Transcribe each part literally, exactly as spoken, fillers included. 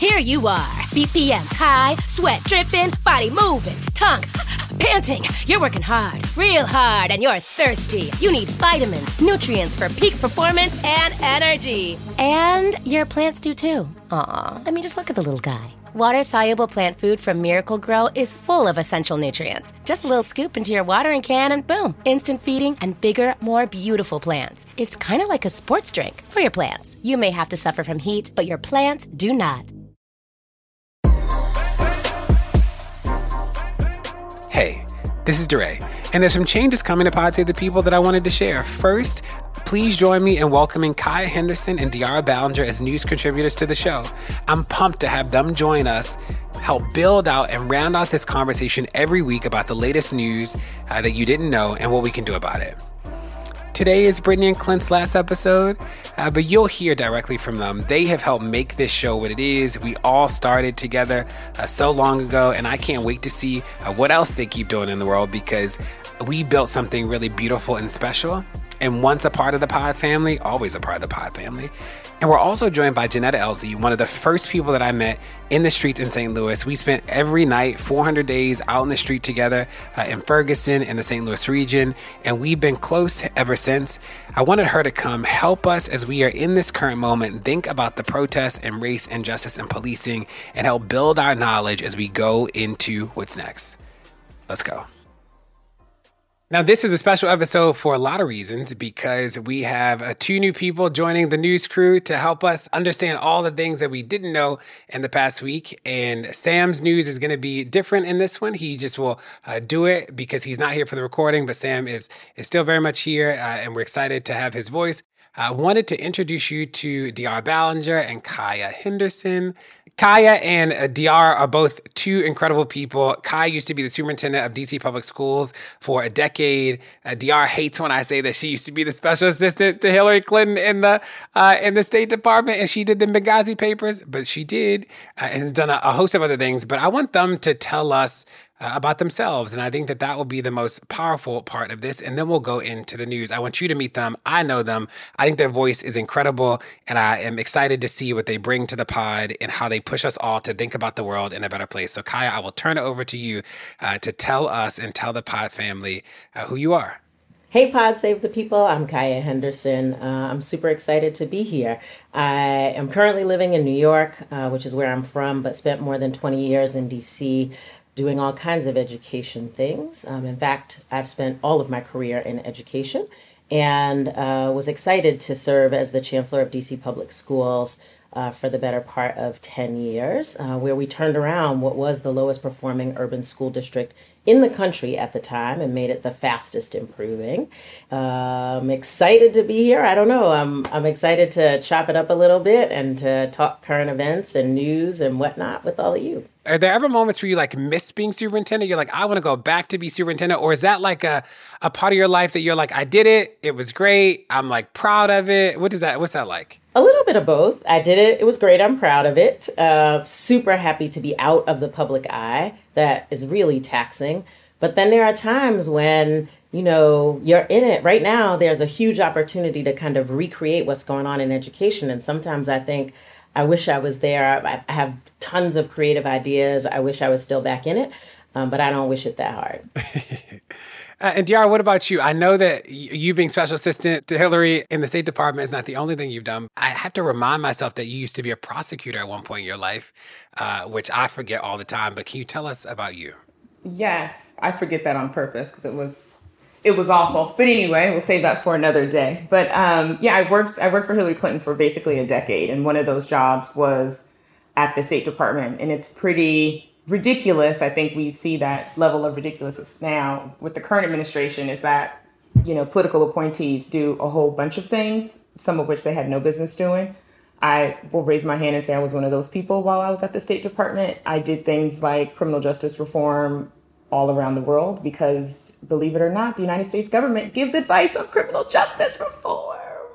Here you are, B P Ms high, sweat dripping, body moving, tongue panting. You're working hard, real hard, and you're thirsty. You need vitamins, nutrients for peak performance and energy. And your plants do too. Aw, I mean, just look at the little guy. Water-soluble plant food from Miracle Grow is full of essential nutrients. Just a little scoop into your watering can and boom, instant feeding and bigger, more beautiful plants. It's kind of like a sports drink for your plants. You may have to suffer from heat, but your plants do not. Hey, this is DeRay, and there's some changes coming to Pod Save the People that I wanted to share. First, please join me in welcoming Kaya Henderson and Diarra Ballinger as news contributors to the show. I'm pumped to have them join us, help build out and round out this conversation every week about the latest news uh, that you didn't know and what we can do about it. Today is Brittany and Clint's last episode, uh, but you'll hear directly from them. They have helped make this show what it is. We all started together uh, so long ago, and I can't wait to see uh, what else they keep doing in the world, because we built something really beautiful and special. And once a part of the Pod family, always a part of the Pod family. And we're also joined by Janetta Elsie, one of the first people that I met in the streets in Saint Louis. We spent every night, four hundred days out in the street together uh, in Ferguson, in the Saint Louis region. And we've been close ever since. I wanted her to come help us as we are in this current moment, think about the protests and race and justice and policing, and help build our knowledge as we go into what's next. Let's go. Now, this is a special episode for a lot of reasons, because we have uh, two new people joining the news crew to help us understand all the things that we didn't know in the past week. And Sam's news is going to be different in this one. He just will uh, do it because he's not here for the recording, but Sam is, is still very much here, uh, and we're excited to have his voice. I wanted to introduce you to Diarra Ballinger and Kaya Henderson. Kaya and uh, Diarra are both two incredible people. Kaya used to be the superintendent of D C Public Schools for a decade. Uh, Diarra hates when I say that she used to be the special assistant to Hillary Clinton in the uh, in the State Department, and she did the Benghazi Papers, but she did uh, and has done a, a host of other things. But I want them to tell us Uh, about themselves. And I think that that will be the most powerful part of this. And then we'll go into the news. I want you to meet them. I know them. I think their voice is incredible. And I am excited to see what they bring to the pod and how they push us all to think about the world in a better place. So Kaya, I will turn it over to you uh, to tell us and tell the pod family uh, who you are. Hey, Pod Save the People. I'm Kaya Henderson. Uh, I'm super excited to be here. I am currently living in New York, uh, which is where I'm from, but spent more than twenty years in D C doing all kinds of education things. Um, in fact, I've spent all of my career in education, and uh, was excited to serve as the Chancellor of D C Public Schools uh, for the better part of ten years, uh, where we turned around what was the lowest performing urban school district in the country at the time and made it the fastest improving. Uh, I'm excited to be here. I don't know. I'm I'm excited to chop it up a little bit and to talk current events and news and whatnot with all of you. Are there ever moments where you like miss being superintendent? You're like, I want to go back to be superintendent? Or is that like a, a part of your life that you're like, I did it, it was great, I'm like proud of it? What is that? What's that like? A little bit of both. I did it. It was great. I'm proud of it. Uh, super happy to be out of the public eye. That is really taxing. But then there are times when, you know, you're in it right now. There's a huge opportunity to kind of recreate what's going on in education. And sometimes I think, I wish I was there. I have tons of creative ideas. I wish I was still back in it, um, but I don't wish it that hard. Uh, and Diarra, what about you? I know that you being special assistant to Hillary in the State Department is not the only thing you've done. I have to remind myself that you used to be a prosecutor at one point in your life, uh, which I forget all the time. But can you tell us about you? Yes, I forget that on purpose because it was it was awful. But anyway, we'll save that for another day. But um, yeah, I worked I worked for Hillary Clinton for basically a decade, and one of those jobs was at the State Department, and it's pretty ridiculous. I think we see that level of ridiculousness now with the current administration, is that, you know, political appointees do a whole bunch of things, some of which they had no business doing. I will raise my hand and say I was one of those people while I was at the State Department. I did things like criminal justice reform all around the world because, believe it or not, the United States government gives advice on criminal justice reform.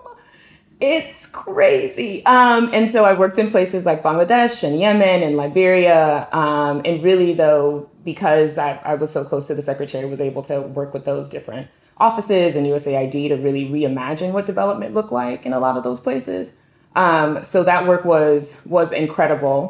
It's crazy. Um, and so I worked in places like Bangladesh and Yemen and Liberia. Um, and really, though, because I, I was so close to the secretary, was able to work with those different offices and U S A I D to really reimagine what development looked like in a lot of those places. Um, so that work was was incredible.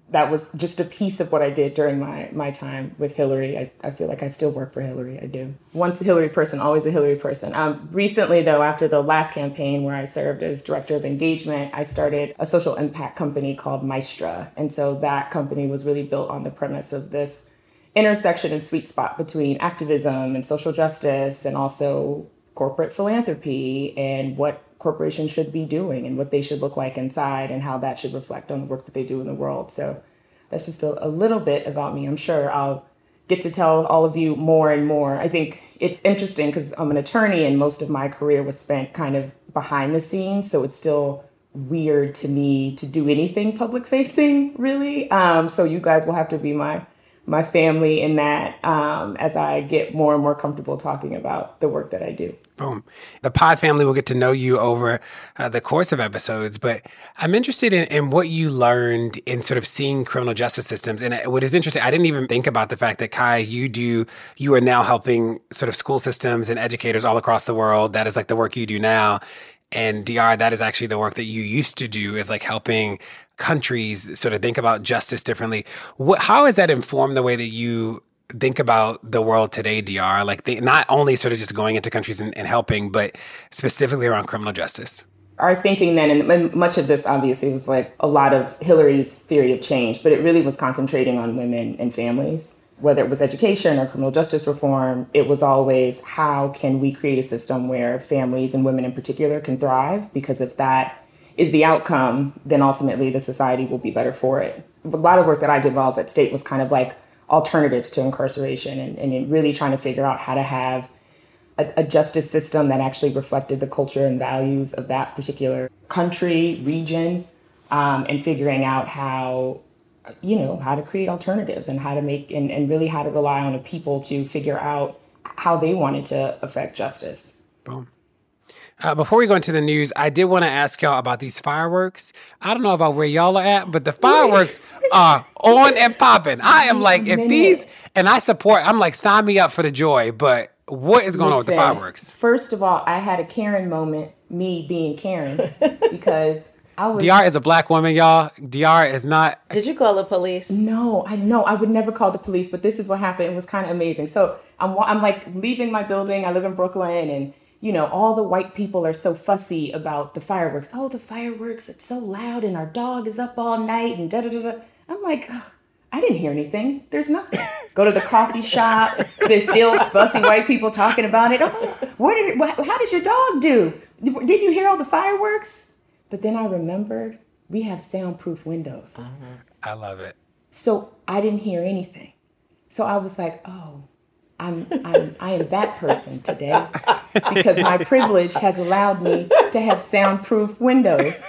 that was just a piece of what I did during my, my time with Hillary. I, I feel like I still work for Hillary. I do. Once a Hillary person, always a Hillary person. Um, recently, though, after the last campaign where I served as director of engagement, I started a social impact company called Maestra. And so that company was really built on the premise of this intersection and sweet spot between activism and social justice and also corporate philanthropy and what corporations should be doing and what they should look like inside and how that should reflect on the work that they do in the world. So that's just a, a little bit about me. I'm sure I'll get to tell all of you more and more. I think it's interesting because I'm an attorney and most of my career was spent kind of behind the scenes. So it's still weird to me to do anything public facing, really. Um, so you guys will have to be my my family in that um, as I get more and more comfortable talking about the work that I do. Boom. The pod family will get to know you over uh, the course of episodes, but I'm interested in, in what you learned in sort of seeing criminal justice systems. And what is interesting, I didn't even think about the fact that, Kai, you do, you are now helping sort of school systems and educators all across the world. That is like the work you do now. And D R, that is actually the work that you used to do, is like helping countries sort of think about justice differently. What, how has that informed the way that you think about the world today, D R? Like they, not only sort of just going into countries and, and helping, but specifically around criminal justice. Our thinking then, and much of this obviously was like a lot of Hillary's theory of change, but it really was concentrating on women and families. Whether it was education or criminal justice reform, it was always how can we create a system where families and women in particular can thrive? Because if that is the outcome, then ultimately the society will be better for it. A lot of work that I did while I was at State was kind of like alternatives to incarceration and, and really trying to figure out how to have a, a justice system that actually reflected the culture and values of that particular country, region, um, and figuring out how you know, how to create alternatives and how to make and, and really how to rely on the people to figure out how they wanted to affect justice. Boom. Uh, before we go into the news, I did want to ask y'all about these fireworks. I don't know about where y'all are at, but the fireworks are on and popping. I am like, if these, and I support, I'm like, sign me up for the joy, but what is going Listen, on with the fireworks? First of all, I had a Karen moment, me being Karen, because I was, D R is a black woman, y'all. D R is not. Did you call the police? No, I know. I would never call the police, but this is what happened. It was kind of amazing. So I'm, I'm like leaving my building. I live in Brooklyn, and you know, all the white people are so fussy about the fireworks. Oh, the fireworks! It's so loud, and our dog is up all night, and da da da da. I'm like, ugh, I didn't hear anything. There's nothing. Go to the coffee shop. There's still fussy white people talking about it. Oh, what did? What, how did your dog do? Didn't you hear all the fireworks? But then I remembered we have soundproof windows. Uh-huh. I love it. So I didn't hear anything. So I was like, oh, I'm, I'm, I am that person today because my privilege has allowed me to have soundproof windows.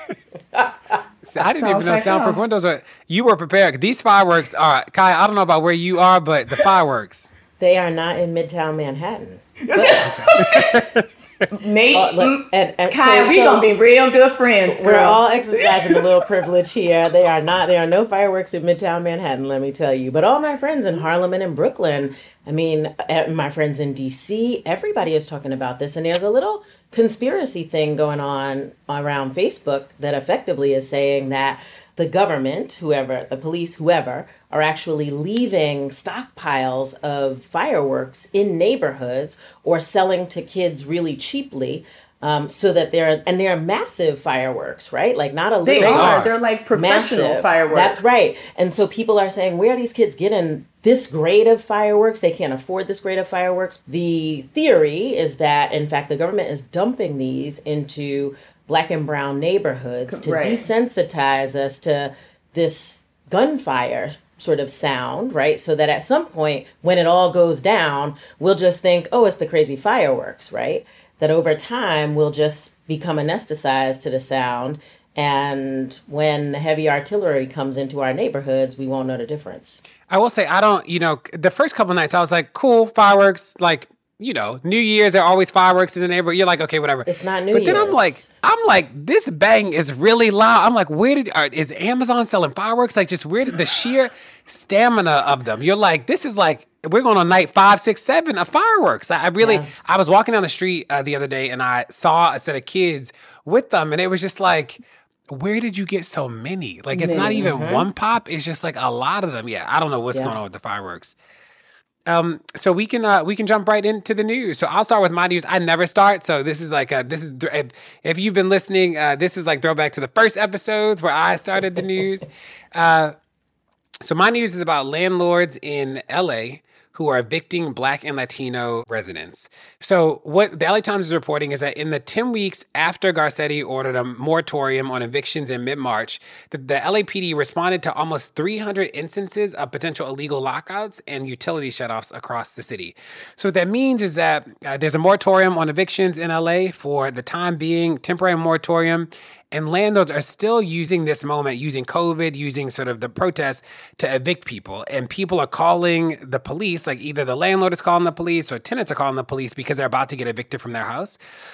See, I didn't so even I know like, soundproof oh. windows were, you were prepared. These fireworks are, Kai, I don't know about where you are, but the fireworks. They are not in Midtown Manhattan. Mate, uh, look, and, and Kai, so, we so gonna be real good friends, girl. We're all exercising a little privilege here. They are not. There are no fireworks in Midtown Manhattan. Let me tell you. But all my friends in Harlem and in Brooklyn. I mean, my friends in D C. Everybody is talking about this, and there's a little conspiracy thing going on around Facebook that effectively is saying that the government, whoever, the police, whoever, are actually leaving stockpiles of fireworks in neighborhoods or selling to kids really cheaply, um, so that they're, and they're massive fireworks, right? Like not a little. They are. They're like professional massive. Fireworks. That's right. And so people are saying, where are these kids getting this grade of fireworks? They can't afford this grade of fireworks. The theory is that, in fact, the government is dumping these into Black and brown neighborhoods to right. desensitize us to this gunfire sort of sound, right? So that at some point, when it all goes down, we'll just think, oh, it's the crazy fireworks, right? That over time, we'll just become anesthetized to the sound. And when the heavy artillery comes into our neighborhoods, we won't know the difference. I will say, I don't, you know, the first couple nights, I was like, cool, fireworks, like, you know, New Year's, there are always fireworks in the neighborhood. You're like, okay, whatever. It's not New But Year's. then I'm like, I'm like, this bang is really loud. I'm like, where did, are, is Amazon selling fireworks? Like, just where did the sheer stamina of them? You're like, this is like, we're going on night five, six, seven of fireworks. I, I really, yes. I was walking down the street uh, the other day and I saw a set of kids with them and it was just like, where did you get so many? Like, it's Many, not even mhm. one pop. It's just like a lot of them. Yeah, I don't know what's Yeah. going on with the fireworks. Um, so we can uh, we can jump right into the news. So I'll start with my news. I never start, so this is like a, this is if, if you've been listening, uh, this is like throwback to the first episodes where I started the news. Uh, so my news is about landlords in L A who are evicting Black and Latino residents. So what the L A Times is reporting is that in the ten weeks after Garcetti ordered a moratorium on evictions in mid-March, the, the L A P D responded to almost three hundred instances of potential illegal lockouts and utility shutoffs across the city. So what that means is that uh, there's a moratorium on evictions in L A for the time being, temporary moratorium, and landlords are still using this moment, using COVID, using sort of the protests to evict people. And people are calling the police, like either the landlord is calling the police or tenants are calling the police because they're about to get evicted from their house.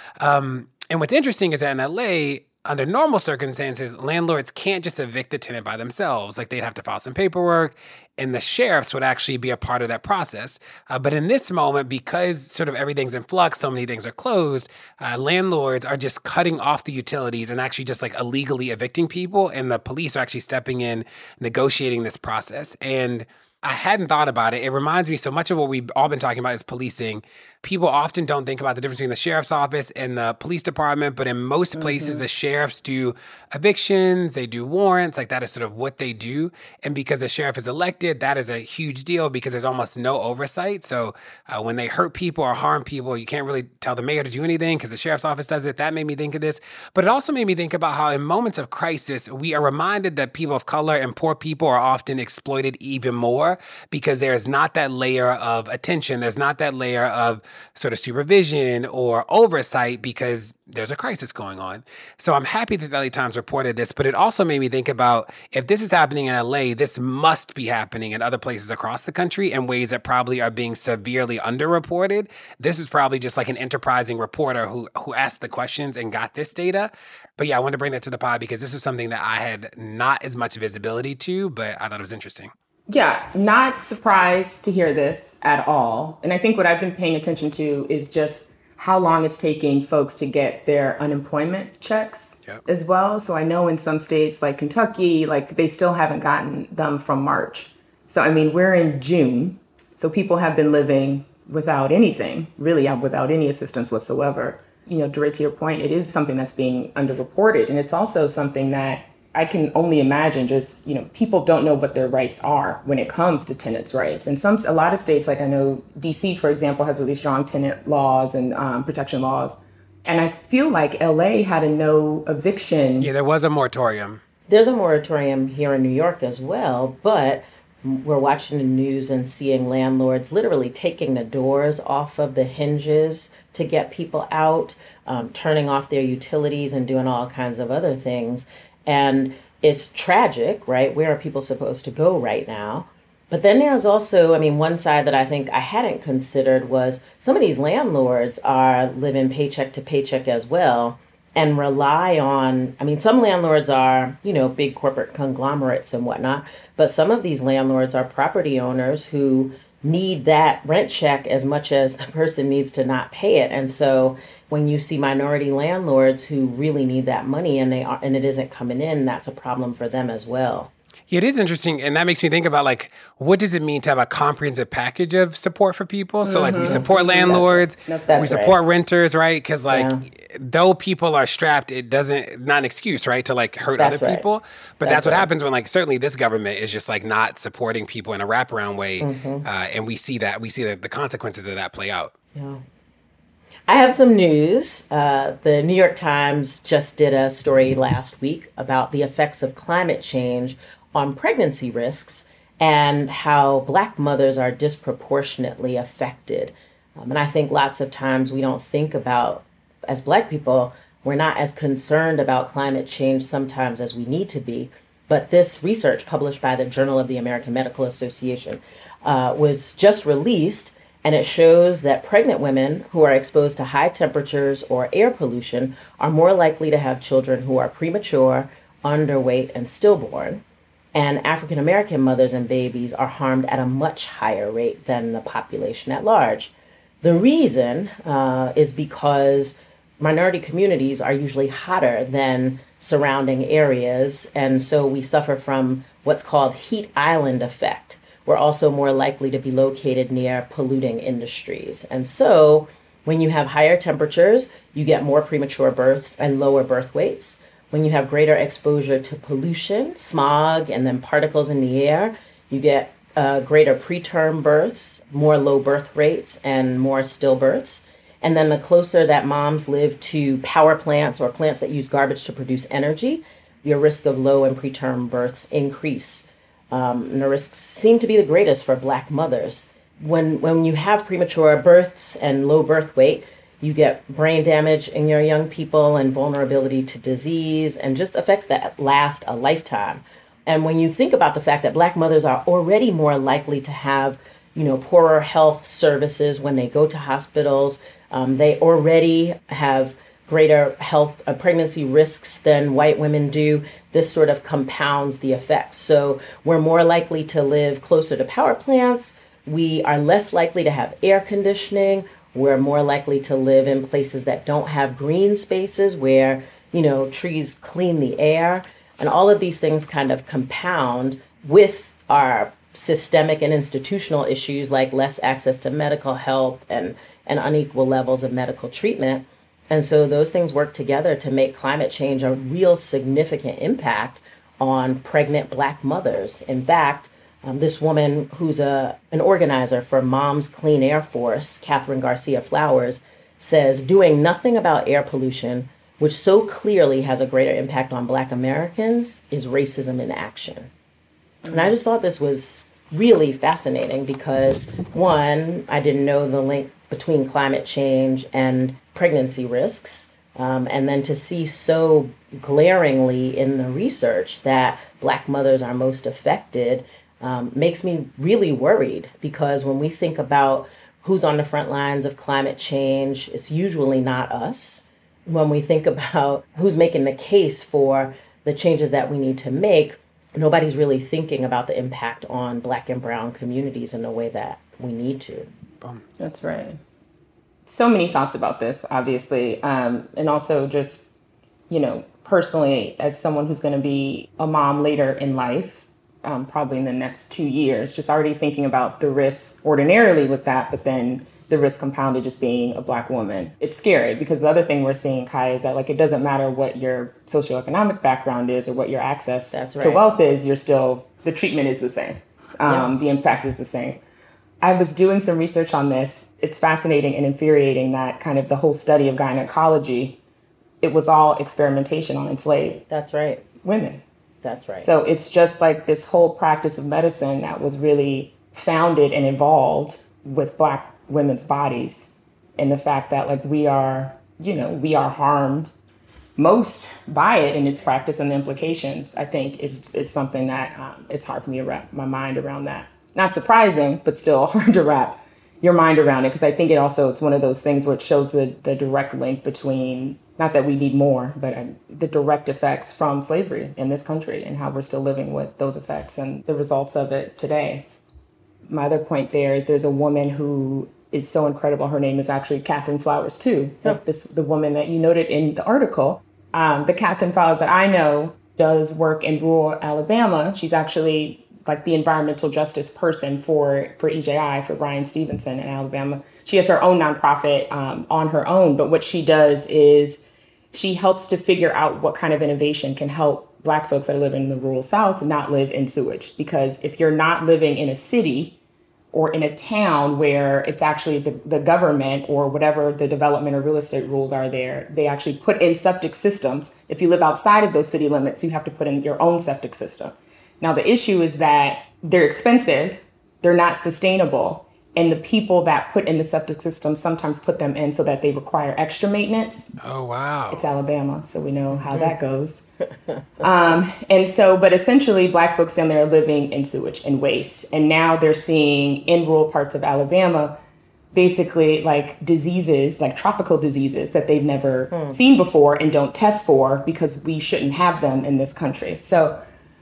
Um, and what's interesting is that in L A, under normal circumstances, landlords can't just evict the tenant by themselves. Like they'd have to file some paperwork, and the sheriffs would actually be a part of that process. Uh, but in this moment, because sort of everything's in flux, so many things are closed, uh, landlords are just cutting off the utilities and actually just like illegally evicting people. And the police are actually stepping in, negotiating this process. And I hadn't thought about it. It reminds me so much of what we've all been talking about is policing. People often don't think about the difference between the sheriff's office and the police department, but in most places, mm-hmm. the sheriffs do evictions, they do warrants, like that is sort of what they do. And because the sheriff is elected, that is a huge deal because there's almost no oversight. So uh, when they hurt people or harm people, you can't really tell the mayor to do anything because the sheriff's office does it. That made me think of this. But it also made me think about how in moments of crisis, we are reminded that people of color and poor people are often exploited even more because there's not that layer of attention. There's not that layer of sort of supervision or oversight because there's a crisis going on. So I'm happy that the L A Times reported this, but it also made me think about if this is happening in L A, this must be happening in other places across the country in ways that probably are being severely underreported. This is probably just like an enterprising reporter who, who asked the questions and got this data. But yeah, I wanted to bring that to the pod because this is something that I had not as much visibility to, but I thought it was interesting. Yeah, not surprised to hear this at all. And I think what I've been paying attention to is just how long it's taking folks to get their unemployment checks yep. as well. So I know in some states like Kentucky, like they still haven't gotten them from March. So, I mean, we're in June. So people have been living without anything, really without any assistance whatsoever. You know, direct to your point, it is something that's being underreported. And it's also something that I can only imagine just, you know, people don't know what their rights are when it comes to tenants' rights. And some, a lot of states, like I know D C, for example, has really strong tenant laws and um, protection laws. And I feel like L A had a no eviction. Yeah, there was a moratorium. There's a moratorium here in New York as well, but we're watching the news and seeing landlords literally taking the doors off of the hinges to get people out, um, turning off their utilities and doing all kinds of other things. And it's tragic, right? Where are people supposed to go right now? But then there's also, I mean, one side that I think I hadn't considered was some of these landlords are living paycheck to paycheck as well and rely on, I mean, some landlords are, you know, big corporate conglomerates and whatnot, but some of these landlords are property owners who need that rent check as much as the person needs to not pay it. And so when you see minority landlords who really need that money and they are, and it isn't coming in, that's a problem for them as well. Yeah, it is interesting. And that makes me think about, like, what does it mean to have a comprehensive package of support for people? So, mm-hmm. like, we support landlords, that's, that's we support right. renters, right? Because, like, yeah. though people are strapped, it doesn't, not an excuse, right, to, like, hurt that's other right. people. But that's, that's what right. happens when, like, certainly this government is just, like, not supporting people in a wraparound way. Mm-hmm. Uh, and we see that, we see the, the consequences of that play out. Yeah. I have some news. Uh, the New York Times just did a story last week about the effects of climate change on pregnancy risks and how Black mothers are disproportionately affected. Um, and I think lots of times we don't think about, as Black people, we're not as concerned about climate change sometimes as we need to be. But this research published by the Journal of the American Medical Association uh, was just released, and it shows that pregnant women who are exposed to high temperatures or air pollution are more likely to have children who are premature, underweight, and stillborn. And African American mothers and babies are harmed at a much higher rate than the population at large. The reason uh, is because minority communities are usually hotter than surrounding areas. And so we suffer from what's called heat island effect. We're also more likely to be located near polluting industries. And so when you have higher temperatures, you get more premature births and lower birth weights. When you have greater exposure to pollution, smog, and then particles in the air, you get uh, greater preterm births, more low birth rates, and more stillbirths. And then the closer that moms live to power plants or plants that use garbage to produce energy, your risk of low and preterm births increase. Um, and the risks seem to be the greatest for Black mothers. When when you have premature births and low birth weight, you get brain damage in your young people and vulnerability to disease, and just effects that last a lifetime. And when you think about the fact that Black mothers are already more likely to have, you know, poorer health services when they go to hospitals, um, they already have greater health uh, pregnancy risks than white women do. This sort of compounds the effects. So we're more likely to live closer to power plants. We are less likely to have air conditioning. We're more likely to live in places that don't have green spaces where, you know, trees clean the air. And all of these things kind of compound with our systemic and institutional issues like less access to medical help and, and unequal levels of medical treatment. And so those things work together to make climate change a real significant impact on pregnant Black mothers. In fact, um, this woman who's a an organizer for Moms Clean Air Force, Catherine Garcia Flowers, says doing nothing about air pollution, which so clearly has a greater impact on Black Americans, is racism in action. And I just thought this was really fascinating because, one, I didn't know the link between climate change and pregnancy risks. Um, and then to see so glaringly in the research that Black mothers are most affected um, makes me really worried, because when we think about who's on the front lines of climate change, it's usually not us. When we think about who's making the case for the changes that we need to make, nobody's really thinking about the impact on Black and brown communities in the way that we need to. Boom. That's right. So many thoughts about this, obviously. Um, and also just, you know, personally, as someone who's going to be a mom later in life, um, probably in the next two years, just already thinking about the risks ordinarily with that, but then the risk compounded just being a Black woman. It's scary because the other thing we're seeing, Kai, is that like it doesn't matter what your socioeconomic background is or what your access That's right. to wealth is, you're still, the treatment is the same. Um, Yeah. The impact is the same. I was doing some research on this. It's fascinating and infuriating that kind of the whole study of gynecology, it was all experimentation on enslaved That's right. women. That's right. So it's just like this whole practice of medicine that was really founded and evolved with Black women's bodies, and the fact that like we are, you know, we are harmed most by it in its practice and the implications, I think is, is something that um, it's hard for me to wrap my mind around that. Not surprising, but still hard to wrap your mind around it, because I think it also, it's one of those things where it shows the, the direct link between, not that we need more, but um, the direct effects from slavery in this country and how we're still living with those effects and the results of it today. My other point there is there's a woman who is so incredible. Her name is actually Catherine Flowers too. Like this, the woman that you noted in the article. Um, the Catherine Flowers that I know does work in rural Alabama. She's actually like the environmental justice person for, for E J I, for Bryan Stevenson in Alabama. She has her own nonprofit um, on her own, but what she does is she helps to figure out what kind of innovation can help Black folks that are living in the rural South not live in sewage. Because if you're not living in a city or in a town where it's actually the, the government or whatever the development or real estate rules are there, they actually put in septic systems. If you live outside of those city limits, you have to put in your own septic system. Now, the issue is that they're expensive, they're not sustainable, and the people that put in the septic system sometimes put them in so that they require extra maintenance. Oh, wow. It's Alabama, so we know how that goes. um, and so, but essentially, Black folks down there are living in sewage and waste. And now they're seeing in rural parts of Alabama, basically like diseases, like tropical diseases that they've never mm. seen before and don't test for because we shouldn't have them in this country. So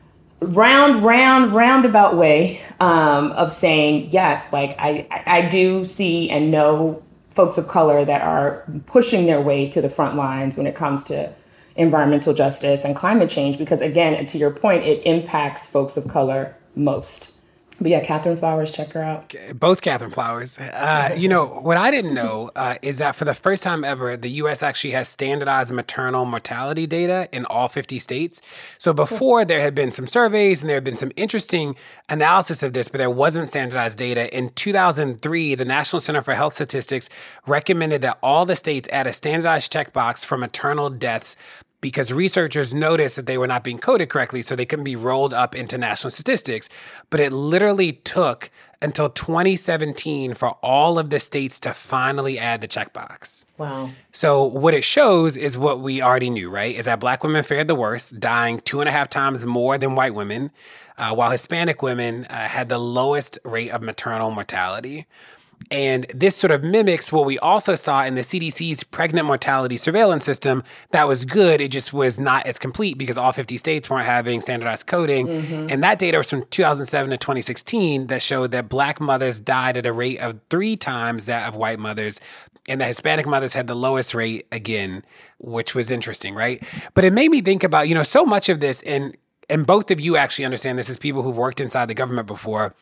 round, round, roundabout way um, of saying, yes, like I, I do see and know folks of color that are pushing their way to the front lines when it comes to environmental justice and climate change, because again, to your point, it impacts folks of color most. But yeah, Catherine Flowers, check her out. Both Catherine Flowers. Uh, you know, what I didn't know uh, is that for the first time ever, the U S actually has standardized maternal mortality data in all fifty states. So before, there had been some surveys and there had been some interesting analysis of this, but there wasn't standardized data. In two thousand three, the National Center for Health Statistics recommended that all the states add a standardized checkbox for maternal deaths because researchers noticed that they were not being coded correctly, so they couldn't be rolled up into national statistics. But it literally took until twenty seventeen for all of the states to finally add the checkbox. Wow. So what it shows is what we already knew, right? Is that Black women fared the worst, dying two and a half times more than white women, uh, while Hispanic women uh, had the lowest rate of maternal mortality. And this sort of mimics what we also saw in the C D C's pregnant mortality surveillance system. That was good. It just was not as complete because all fifty states weren't having standardized coding. Mm-hmm. And that data was from two thousand seven to twenty sixteen that showed that Black mothers died at a rate of three times that of white mothers. And the Hispanic mothers had the lowest rate again, which was interesting, right? But it made me think about, you know, so much of this, and and both of you actually understand this as people who've worked inside the government before,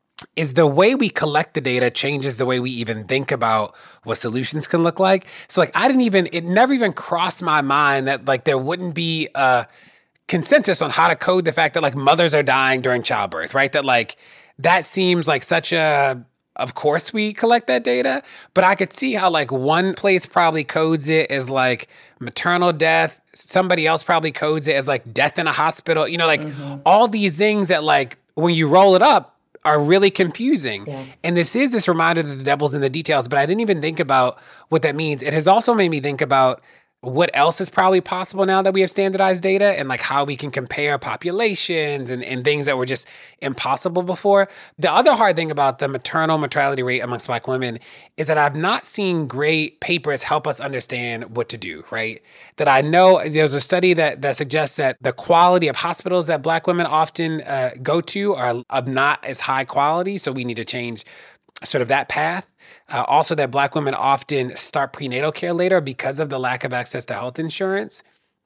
is the way we collect the data changes the way we even think about what solutions can look like. So like, I didn't even, it never even crossed my mind that like there wouldn't be a consensus on how to code the fact that like mothers are dying during childbirth, right? That like, that seems like such a, of course we collect that data, but I could see how like one place probably codes it as like maternal death. Somebody else probably codes it as like death in a hospital, you know, like mm-hmm. all these things that like, when you roll it up, are really confusing. Yeah. And this is this reminder that the devil's in the details, but I didn't even think about what that means. It has also made me think about what else is probably possible now that we have standardized data and like how we can compare populations and, and things that were just impossible before. The other hard thing about the maternal mortality rate amongst Black women is that I've not seen great papers help us understand what to do, right? That I know there's a study that, that suggests that the quality of hospitals that Black women often uh, go to are of not as high quality, so we need to change sort of that path. Uh, also that Black women often start prenatal care later because of the lack of access to health insurance.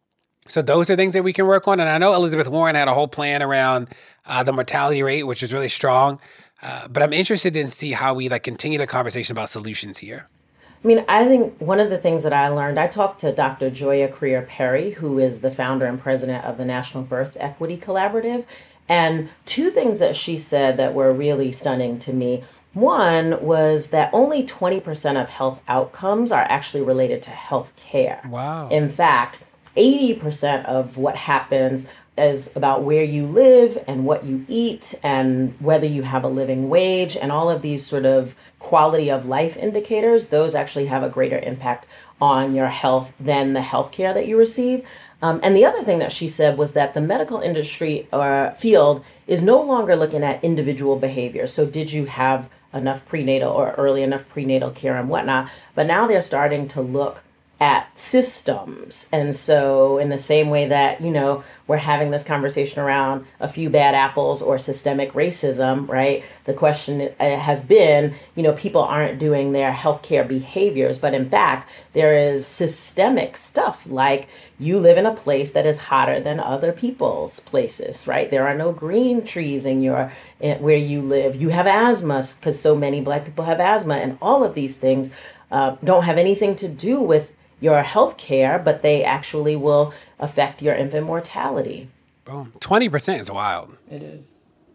So those are things that we can work on. And I know Elizabeth Warren had a whole plan around uh, the mortality rate, which is really strong. Uh, but I'm interested in see how we like continue the conversation about solutions here. I mean, I think one of the things that I learned, I talked to Doctor Joya Creer-Perry, who is the founder and president of the National Birth Equity Collaborative. And two things that she said that were really stunning to me. One was that only twenty percent of health outcomes are actually related to health care. Wow. In fact, eighty percent of what happens is about where you live and what you eat and whether you have a living wage, and all of these sort of quality of life indicators. Those actually have a greater impact on your health than the health care that you receive. Um, and the other thing that she said was that the medical industry or field is no longer looking at individual behavior. So did you have enough prenatal or early enough prenatal care and whatnot? But now they're starting to look at systems. And so in the same way that, you know, we're having this conversation around a few bad apples or systemic racism, right? The question has been, you know, people aren't doing their healthcare behaviors, but in fact, there is systemic stuff like you live in a place that is hotter than other people's places, right? There are no green trees in your where you live. You have asthma because so many Black people have asthma, and all of these things uh, don't have anything to do with your health care, but they actually will affect your infant mortality. Boom. twenty percent is wild. It is.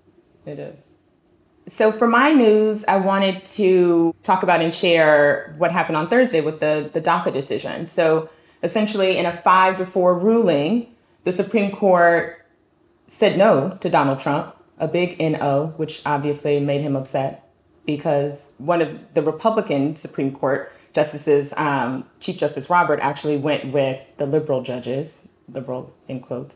It is. So for my news, I wanted to talk about and share what happened on Thursday with the, the DACA decision. So essentially in a five to four ruling, the Supreme Court said no to Donald Trump, a big N O, which obviously made him upset because one of the Republican Supreme Court justices, um, Chief Justice Robert, actually went with the liberal judges, liberal in quotes,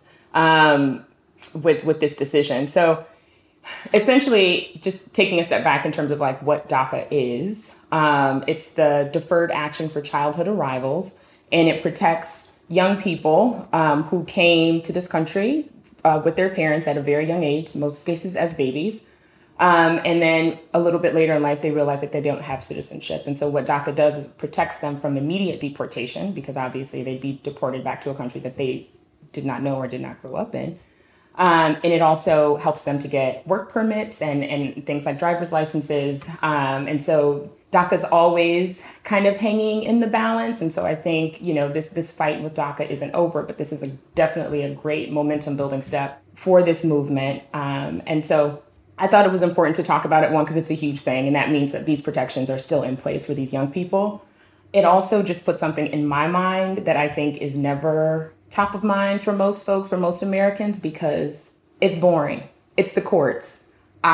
um, with, with this decision. So essentially, just taking a step back in terms of like what DACA is, um, it's the Deferred Action for Childhood Arrivals, and it protects young people um, who came to this country uh, with their parents at a very young age, most cases as babies, Um, and then a little bit later in life, they realize that they don't have citizenship. And so what DACA does is it protects them from immediate deportation, because obviously they'd be deported back to a country that they did not know or did not grow up in. Um, and it also helps them to get work permits and, and things like driver's licenses. Um, and so DACA's always kind of hanging in the balance. And so I think, you know, this this fight with DACA isn't over, but this is a, definitely a great momentum building step for this movement. Um, and so I thought it was important to talk about it, one, because it's a huge thing, and that means that these protections are still in place for these young people. It also just put something in my mind that I think is never top of mind for most folks, for most Americans, because it's boring. It's the courts.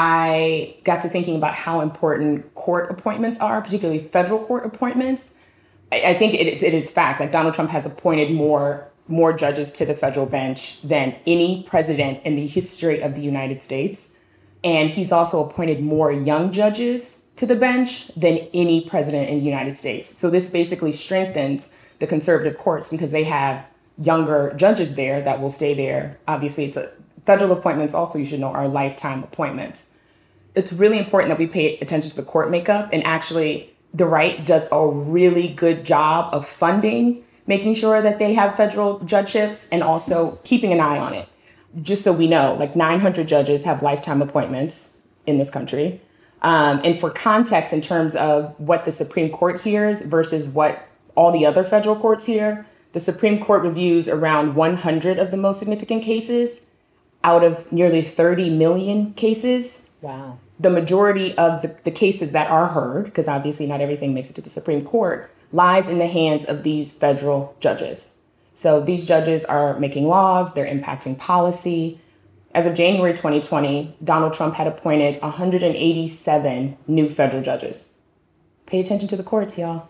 I got to thinking about how important court appointments are, particularly federal court appointments. I, I think it, it is fact that Donald Trump has appointed more, more judges to the federal bench than any president in the history of the United States. And he's also appointed more young judges to the bench than any president in the United States. So this basically strengthens the conservative courts because they have younger judges there that will stay there. Obviously, it's a, federal appointments also, you should know, are lifetime appointments. It's really important that we pay attention to the court makeup. And actually, the right does a really good job of funding, making sure that they have federal judgeships and also keeping an eye on it. Just so we know, like nine hundred judges have lifetime appointments in this country. Um, and for context, in terms of what the Supreme Court hears versus what all the other federal courts hear, the Supreme Court reviews around one hundred of the most significant cases out of nearly thirty million cases. Wow. The majority of the, the cases that are heard, because obviously not everything makes it to the Supreme Court, lies in the hands of these federal judges. So these judges are making laws, they're impacting policy. As of January twenty twenty, Donald Trump had appointed one hundred eighty-seven new federal judges. Pay attention to the courts, y'all.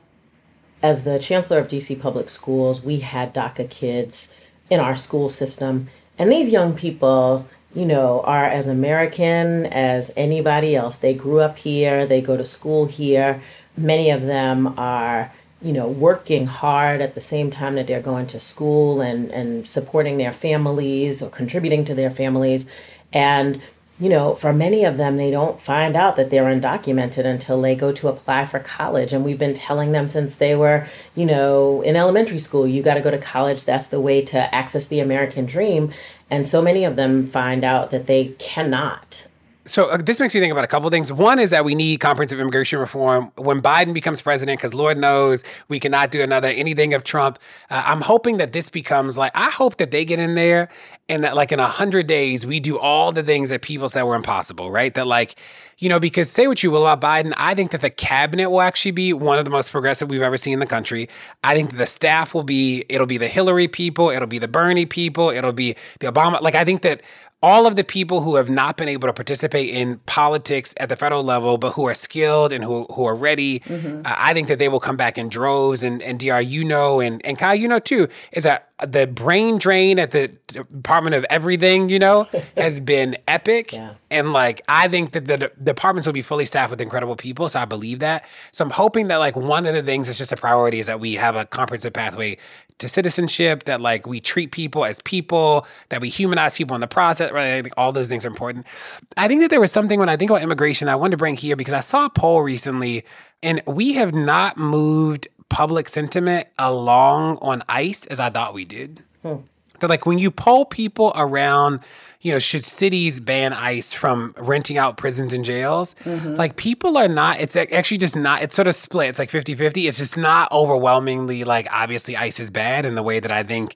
As the chancellor of D C Public Schools, we had DACA kids in our school system. And these young people, you know, are as American as anybody else. They grew up here, they go to school here. Many of them are, you know, working hard at the same time that they're going to school and, and supporting their families or contributing to their families. And, you know, for many of them, they don't find out that they're undocumented until they go to apply for college. And we've been telling them since they were, you know, in elementary school, you got to go to college. That's the way to access the American dream. And so many of them find out that they cannot. So uh, this makes me think about a couple of things. One is that we need comprehensive immigration reform when Biden becomes president, because Lord knows we cannot do another anything of Trump. Uh, I'm hoping that this becomes like, I hope that they get in there and that like in a hundred days, we do all the things that people said were impossible, right? That like, you know, because say what you will about Biden, I think that the cabinet will actually be one of the most progressive we've ever seen in the country. I think that the staff will be, it'll be the Hillary people, it'll be the Bernie people, it'll be the Obama. Like, I think that all of the people who have not been able to participate in politics at the federal level, but who are skilled and who who are ready, mm-hmm. uh, I think that they will come back in droves. And, and D R, you know, and, and Kyle, you know, too, is that the brain drain at the Department of Everything, you know, has been epic. Yeah. And like, I think that the, the departments will be fully staffed with incredible people. So I believe that. So I'm hoping that like one of the things that's just a priority is that we have a comprehensive pathway to citizenship, that like we treat people as people, that we humanize people in the process, right? I think all those things are important. I think that there was something when I think about immigration I wanted to bring here, because I saw a poll recently and we have not moved public sentiment along on ICE as I thought we did. Hmm. That like when you poll people around, you know, should cities ban ICE from renting out prisons and jails? Mm-hmm. Like people are not, it's actually just not, it's sort of split. It's like fifty-fifty. It's just not overwhelmingly like, obviously ICE is bad in the way that I think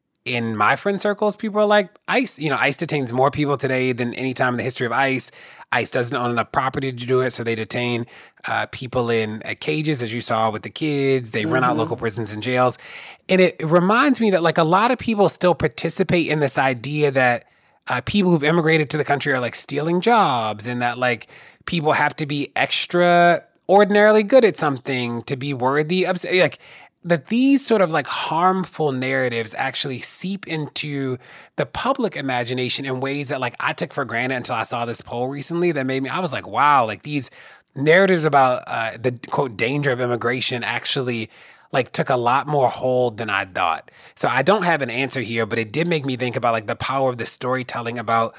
in my friend circles, people are like, ICE, you know, ICE detains more people today than any time in the history of ICE. ICE doesn't own enough property to do it, so they detain uh, people in uh, cages, as you saw with the kids. They mm-hmm. rent out local prisons and jails. And it, it reminds me that, like, a lot of people still participate in this idea that uh, people who've immigrated to the country are, like, stealing jobs, and that, like, people have to be extra ordinarily good at something to be worthy of, like, that these sort of like harmful narratives actually seep into the public imagination in ways that like I took for granted until I saw this poll recently that made me, I was like, wow, like these narratives about uh, the quote danger of immigration actually like took a lot more hold than I thought. So I don't have an answer here, but it did make me think about like the power of the storytelling about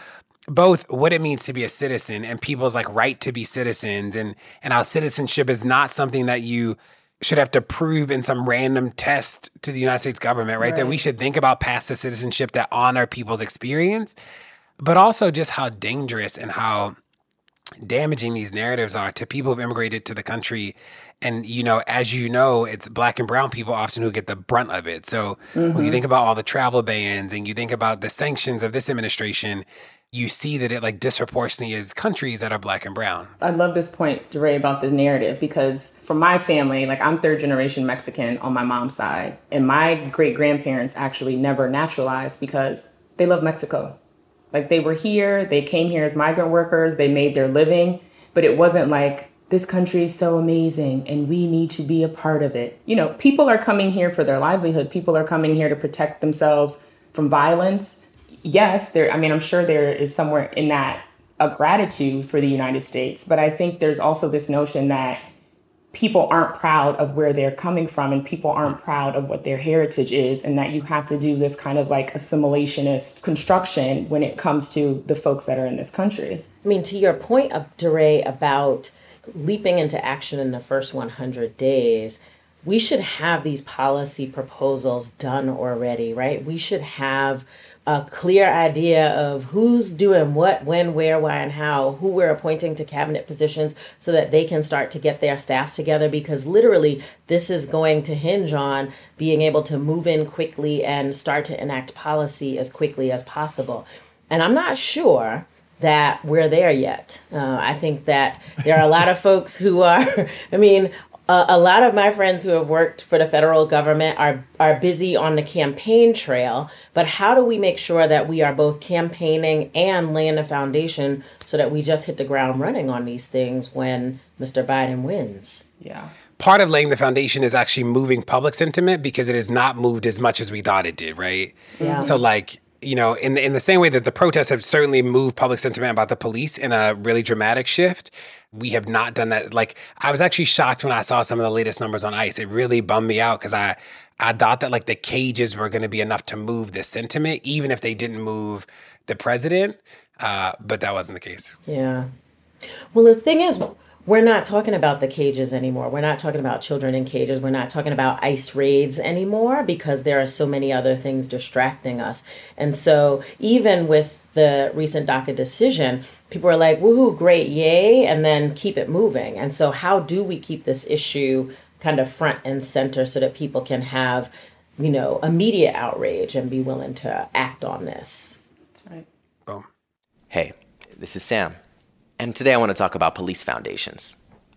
both what it means to be a citizen and people's like right to be citizens, and and how citizenship is not something that you should have to prove in some random test to the United States government, right? right? That we should think about paths to citizenship that honor people's experience, but also just how dangerous and how damaging these narratives are to people who've immigrated to the country. And, you know, as you know, it's Black and brown people often who get the brunt of it. So mm-hmm. when you think about all the travel bans and you think about the sanctions of this administration, you see that it like disproportionately is countries that are Black and brown. I love this point, DeRay, about the narrative, because for my family, like I'm third generation Mexican on my mom's side, and my great grandparents actually never naturalized because they love Mexico. Like they were here, they came here as migrant workers, they made their living, but it wasn't like, this country is so amazing and we need to be a part of it. You know, people are coming here for their livelihood. People are coming here to protect themselves from violence. Yes, there, I mean, I'm sure there is somewhere in that a gratitude for the United States, but I think there's also this notion that people aren't proud of where they're coming from and people aren't proud of what their heritage is, and that you have to do this kind of like assimilationist construction when it comes to the folks that are in this country. I mean, to your point, DeRay, about leaping into action in the first one hundred days, we should have these policy proposals done already, right? We should have a clear idea of who's doing what, when, where, why, and how, who we're appointing to cabinet positions so that they can start to get their staffs together, because literally this is going to hinge on being able to move in quickly and start to enact policy as quickly as possible. And I'm not sure that we're there yet. Uh, I think that there are a lot of folks who are, I mean, Uh, a lot of my friends who have worked for the federal government are are busy on the campaign trail, but how do we make sure that we are both campaigning and laying the foundation so that we just hit the ground running on these things when Mister Biden wins? Yeah. Part of laying the foundation is actually moving public sentiment, because it has not moved as much as we thought it did, right? Yeah. So like, you know, in the, in the same way that the protests have certainly moved public sentiment about the police in a really dramatic shift, we have not done that. Like, I was actually shocked when I saw some of the latest numbers on ICE. It really bummed me out because I, I thought that like the cages were going to be enough to move the sentiment, even if they didn't move the president. Uh, but that wasn't the case. Yeah. Well, the thing is, we're not talking about the cages anymore. We're not talking about children in cages. We're not talking about ICE raids anymore, because there are so many other things distracting us. And so even with the recent DACA decision, people are like, woohoo, great, yay, and then keep it moving. And so how do we keep this issue kind of front and center so that people can have, you know, immediate outrage and be willing to act on this? That's right. Boom. Hey, this is Sam. And today I want to talk about police foundations.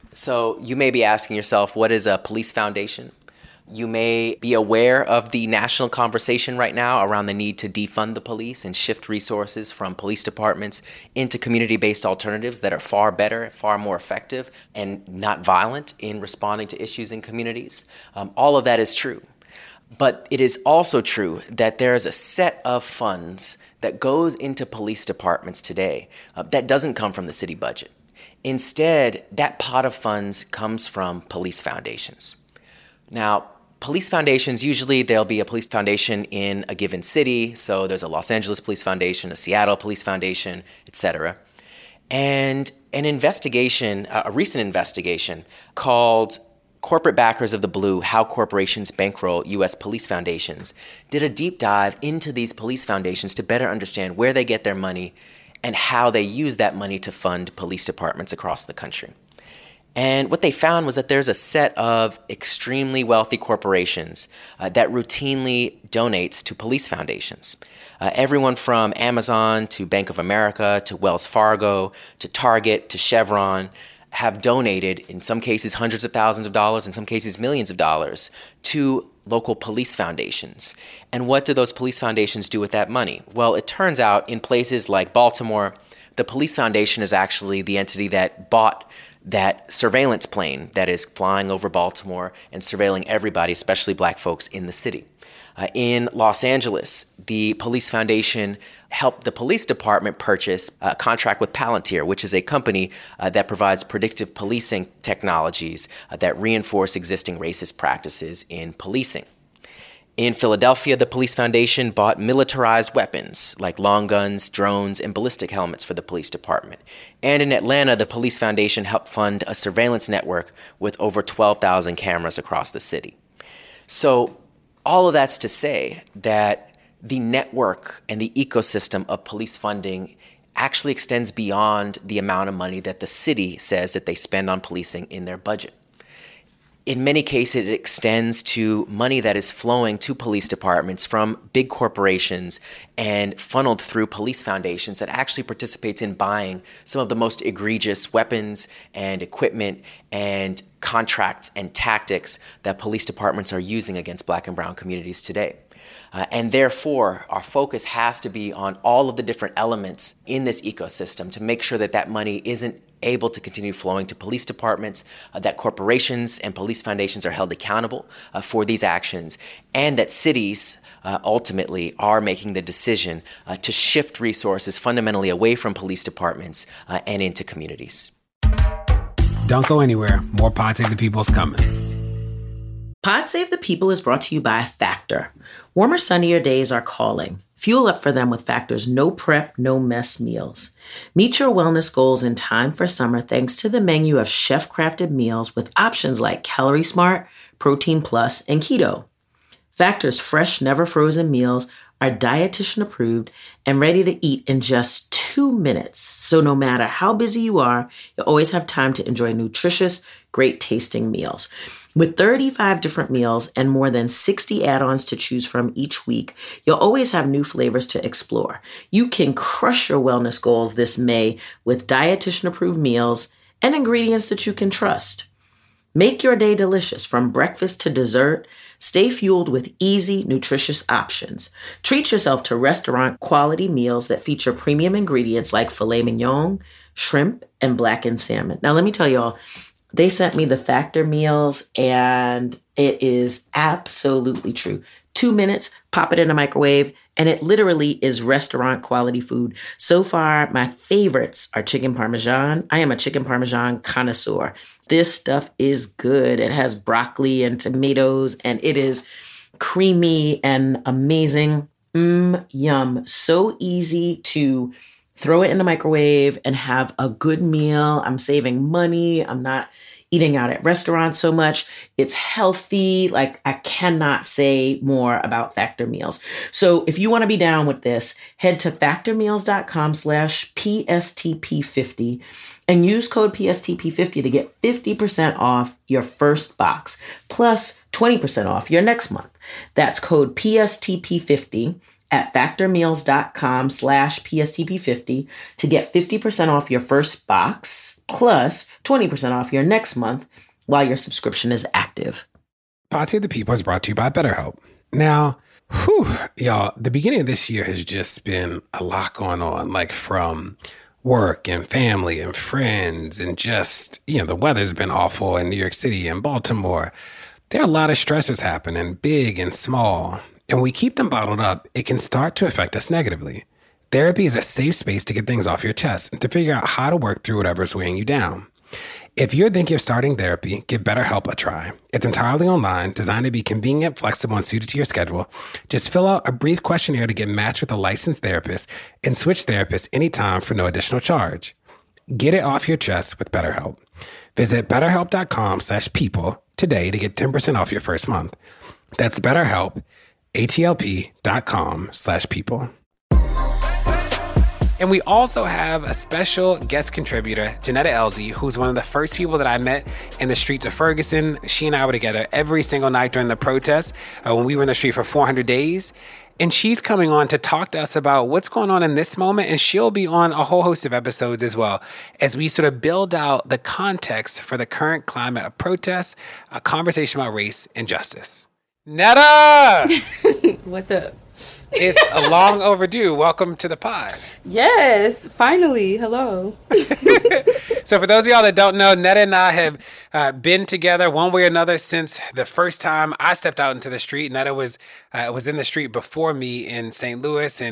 So you may be asking yourself, what is a police foundation? You may be aware of the national conversation right now around the need to defund the police and shift resources from police departments into community-based alternatives that are far better, far more effective, and not violent in responding to issues in communities. Um, all of that is true. But it is also true that there is a set of funds that goes into police departments today uh, that doesn't come from the city budget. Instead, that pot of funds comes from police foundations. Now, police foundations, usually there'll be a police foundation in a given city. So there's a Los Angeles Police Foundation, a Seattle Police Foundation, et cetera. And an investigation, a recent investigation called Corporate Backers of the Blue, How Corporations Bankroll U S Police Foundations, did a deep dive into these police foundations to better understand where they get their money and how they use that money to fund police departments across the country. And what they found was that there's a set of extremely wealthy corporations uh, that routinely donates to police foundations. Uh, everyone from Amazon to Bank of America to Wells Fargo to Target to Chevron have donated, in some cases hundreds of thousands of dollars, in some cases millions of dollars, to local police foundations. And what do those police foundations do with that money? Well, it turns out in places like Baltimore, the police foundation is actually the entity that bought that surveillance plane that is flying over Baltimore and surveilling everybody, especially black folks in the city. Uh, in Los Angeles, the police foundation helped the police department purchase a contract with Palantir, which is a company uh, that provides predictive policing technologies uh, that reinforce existing racist practices in policing. In Philadelphia, the Police Foundation bought militarized weapons like long guns, drones, and ballistic helmets for the police department. And in Atlanta, the Police Foundation helped fund a surveillance network with over twelve thousand cameras across the city. So all of that's to say that the network and the ecosystem of police funding actually extends beyond the amount of money that the city says that they spend on policing in their budget. In many cases, it extends to money that is flowing to police departments from big corporations and funneled through police foundations that actually participates in buying some of the most egregious weapons and equipment and contracts and tactics that police departments are using against Black and brown communities today. Uh, and therefore, our focus has to be on all of the different elements in this ecosystem to make sure that that money isn't able to continue flowing to police departments, uh, that corporations and police foundations are held accountable uh, for these actions, and that cities uh, ultimately are making the decision uh, to shift resources fundamentally away from police departments uh, and into communities. Don't go anywhere. More Pod Save the People is coming. Pod Save the People is brought to you by Factor. Warmer, sunnier days are calling. Fuel up for them with Factor's no prep, no mess meals. Meet your wellness goals in time for summer thanks to the menu of chef-crafted meals with options like Calorie Smart, Protein Plus, and Keto. Factor's fresh, never frozen meals are dietitian approved and ready to eat in just two minutes. So no matter how busy you are, you'll always have time to enjoy nutritious, great tasting meals. With thirty-five different meals and more than sixty add-ons to choose from each week, you'll always have new flavors to explore. You can crush your wellness goals this May with dietitian-approved meals and ingredients that you can trust. Make your day delicious from breakfast to dessert. Stay fueled with easy, nutritious options. Treat yourself to restaurant-quality meals that feature premium ingredients like filet mignon, shrimp, and blackened salmon. Now, let me tell y'all, they sent me the Factor meals, and it is absolutely true. Two minutes, pop it in a microwave, and it literally is restaurant quality food. So far, my favorites are chicken parmesan. I am a chicken parmesan connoisseur. This stuff is good. It has broccoli and tomatoes, and it is creamy and amazing. Mmm, yum. So easy to throw it in the microwave and have a good meal. I'm saving money. I'm not eating out at restaurants so much. It's healthy. Like, I cannot say more about Factor meals. So if you want to be down with this, head to factormeals.com slash PSTP50 and use code P S T P fifty to get fifty percent off your first box, plus twenty percent off your next month. That's code P S T P fifty at factormeals.com slash PSTP50 to get fifty percent off your first box, plus twenty percent off your next month while your subscription is active. Pod Save the People is brought to you by BetterHelp. Now, whew, y'all, the beginning of this year has just been a lot going on, like from work and family and friends and just, you know, the weather's been awful in New York City and Baltimore. There are a lot of stressors happening, big and small. And when we keep them bottled up, it can start to affect us negatively. Therapy is a safe space to get things off your chest and to figure out how to work through whatever's weighing you down. If you're thinking of starting therapy, give BetterHelp a try. It's entirely online, designed to be convenient, flexible, and suited to your schedule. Just fill out a brief questionnaire to get matched with a licensed therapist and switch therapists anytime for no additional charge. Get it off your chest with BetterHelp. Visit betterhelp.com slash people today to get ten percent off your first month. That's BetterHelp, H-E-L-P dot com slash people. And we also have a special guest contributor, Janetta Elzie, who's one of the first people that I met in the streets of Ferguson. She and I were together every single night during the protests uh, when we were in the street for four hundred days. And she's coming on to talk to us about what's going on in this moment. And she'll be on a whole host of episodes as well as we sort of build out the context for the current climate of protests, a conversation about race and justice. Netta! What's up? It's a long overdue. Welcome to the pod. Yes, finally. Hello. So for those of y'all that don't know, Netta and I have uh, been together one way or another since the first time I stepped out into the street. Netta was uh, was in the street before me in Saint Louis, and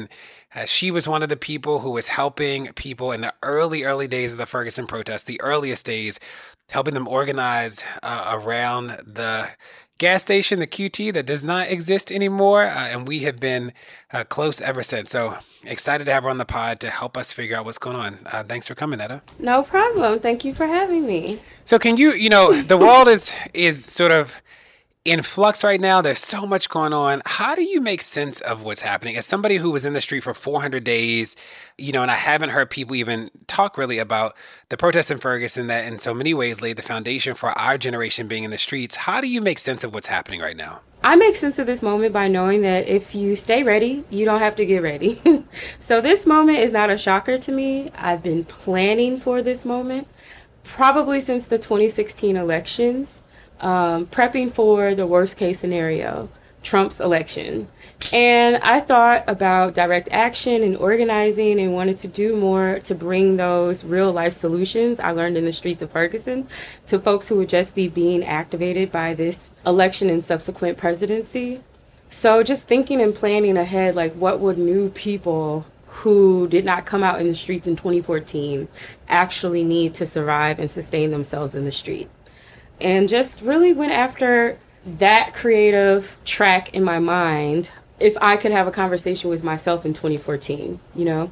Uh, she was one of the people who was helping people in the early, early days of the Ferguson protest, the earliest days, helping them organize uh, around the gas station, the Q T, that does not exist anymore. Uh, and we have been uh, close ever since. So excited to have her on the pod to help us figure out what's going on. Uh, thanks for coming, Etta. No problem. Thank you for having me. So can you, you know, the world is is sort of in flux right now. There's so much going on. How do you make sense of what's happening? As somebody who was in the street for four hundred days, you know, and I haven't heard people even talk really about the protests in Ferguson that in so many ways laid the foundation for our generation being in the streets. How do you make sense of what's happening right now? I make sense of this moment by knowing that if you stay ready, you don't have to get ready. So this moment is not a shocker to me. I've been planning for this moment probably since the twenty sixteen elections. Um, prepping for the worst case scenario, Trump's election. And I thought about direct action and organizing and wanted to do more to bring those real life solutions I learned in the streets of Ferguson to folks who would just be being activated by this election and subsequent presidency. So just thinking and planning ahead, like what would new people who did not come out in the streets in twenty fourteen actually need to survive and sustain themselves in the street? And just really went after that creative track in my mind if I could have a conversation with myself in twenty fourteen, you know?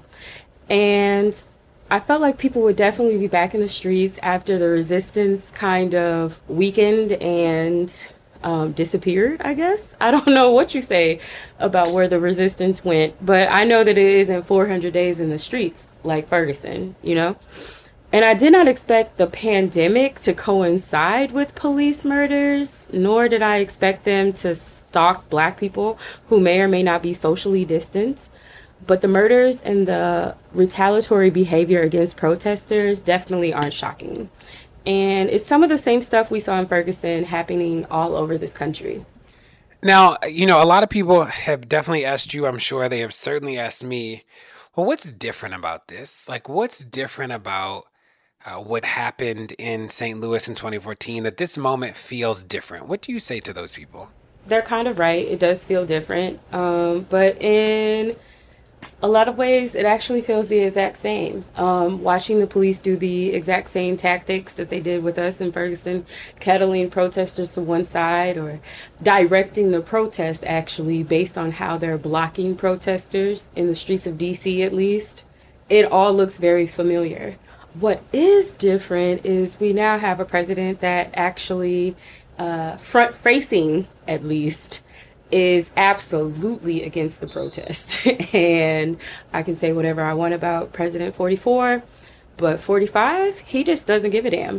And I felt like people would definitely be back in the streets after the resistance kind of weakened and um, disappeared, I guess. I don't know what you say about where the resistance went, but I know that it isn't four hundred days in the streets like Ferguson, you know? And I did not expect the pandemic to coincide with police murders, nor did I expect them to stalk Black people who may or may not be socially distant. But the murders and the retaliatory behavior against protesters definitely aren't shocking. And it's some of the same stuff we saw in Ferguson happening all over this country. Now, you know, a lot of people have definitely asked you, I'm sure they have certainly asked me, well, what's different about this? Like, what's different about Uh, what happened in Saint Louis in twenty fourteen, that this moment feels different? What do you say to those people? They're kind of right. It does feel different. Um, but in a lot of ways, it actually feels the exact same. Um, watching the police do the exact same tactics that they did with us in Ferguson, kettling protesters to one side or directing the protest actually based on how they're blocking protesters in the streets of D C at least. It all looks very familiar. What is different is we now have a president that actually, uh, front-facing at least, is absolutely against the protest. And I can say whatever I want about President forty-four, but forty-five, he just doesn't give a damn.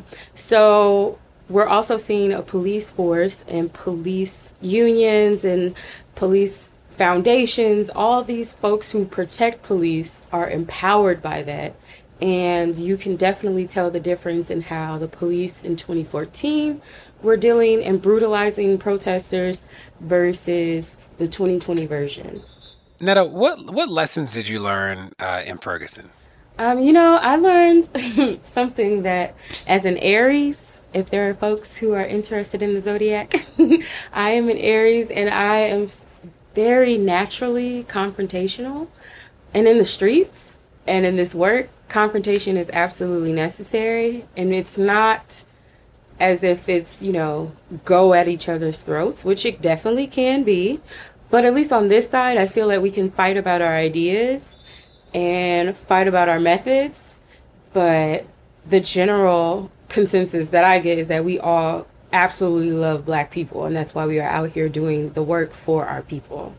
So we're also seeing a police force and police unions and police foundations. All these folks who protect police are empowered by that. And you can definitely tell the difference in how the police in twenty fourteen were dealing and brutalizing protesters versus the twenty twenty version. Netta, what what lessons did you learn uh, in Ferguson? Um, you know, I learned something that as an Aries, if there are folks who are interested in the zodiac, I am an Aries and I am very naturally confrontational. And in the streets and in this work, confrontation is absolutely necessary. And it's not as if it's, you know, go at each other's throats, which it definitely can be. But at least on this side, I feel like we can fight about our ideas and fight about our methods. But the general consensus that I get is that we all absolutely love Black people. And that's why we are out here doing the work for our people.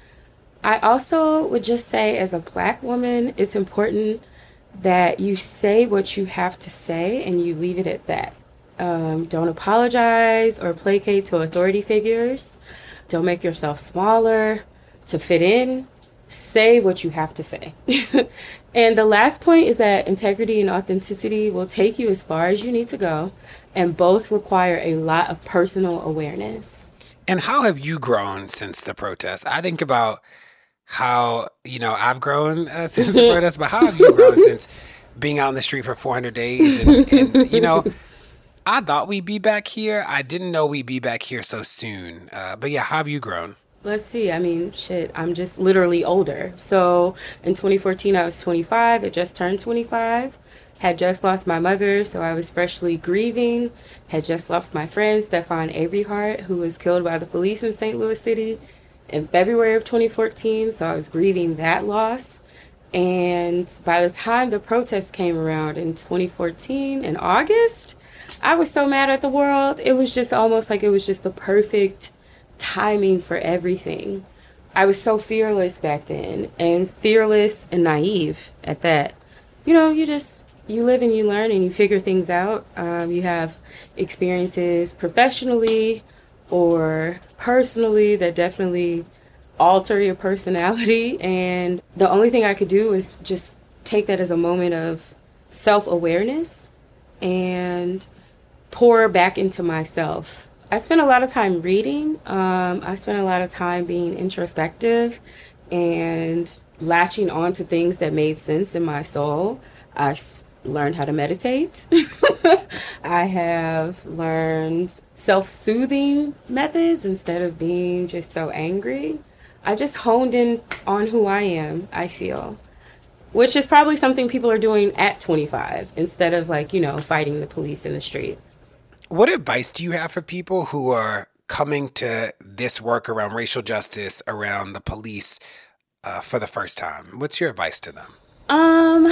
I also would just say, as a Black woman, it's important that you say what you have to say and you leave it at that. Um, don't apologize or placate to authority figures. Don't make yourself smaller to fit in. Say what you have to say. And the last point is that integrity and authenticity will take you as far as you need to go, and both require a lot of personal awareness. And how have you grown since the protest? I think about how, you know, I've grown uh, since the protest, but how have you grown since being out in the street for four hundred days? And, and you know, I thought we'd be back here. I didn't know we'd be back here so soon. Uh, but yeah, how have you grown? Let's see. I mean, shit, I'm just literally older. So in twenty fourteen, I was twenty-five. I just turned twenty-five. Had just lost my mother, so I was freshly grieving. Had just lost my friend, Stephon Avery Hart, who was killed by the police in Saint Louis City in February of twenty fourteen. So I was grieving that loss. And by the time the protests came around in twenty fourteen, in August, I was so mad at the world. It was just almost like it was just the perfect timing for everything. I was so fearless back then, and fearless and naive at that. You know, you just, you live and you learn and you figure things out. Um, you have experiences professionally or personally that definitely alter your personality. And the only thing I could do is just take that as a moment of self-awareness and pour back into myself. I spent a lot of time reading. Um, I spent a lot of time being introspective and latching on to things that made sense in my soul. I s- learned how to meditate. I have learned self-soothing methods instead of being just so angry. I just honed in on who I am, I feel, which is probably something people are doing at twenty-five instead of, like, you know, fighting the police in the street. What advice do you have for people who are coming to this work around racial justice, around the police, uh, for the first time? What's your advice to them? Um,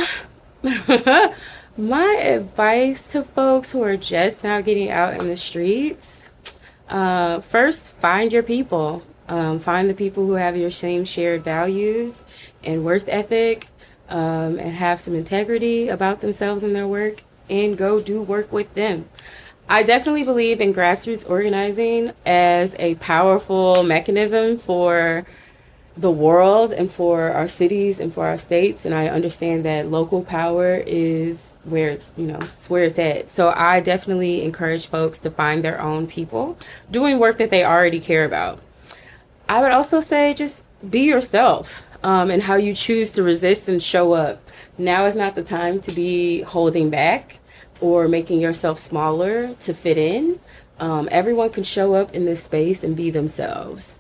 my advice to folks who are just now getting out in the streets, uh, first, find your people. Um, find the people who have your same shared values and worth ethic, um, and have some integrity about themselves and their work, and go do work with them. I definitely believe in grassroots organizing as a powerful mechanism for the world and for our cities and for our states. And I understand that local power is where it's, you know, it's where it's at. So I definitely encourage folks to find their own people doing work that they already care about. I would also say just be yourself, um, and how you choose to resist and show up. Now is not the time to be holding back or making yourself smaller to fit in. Um, everyone can show up in this space and be themselves.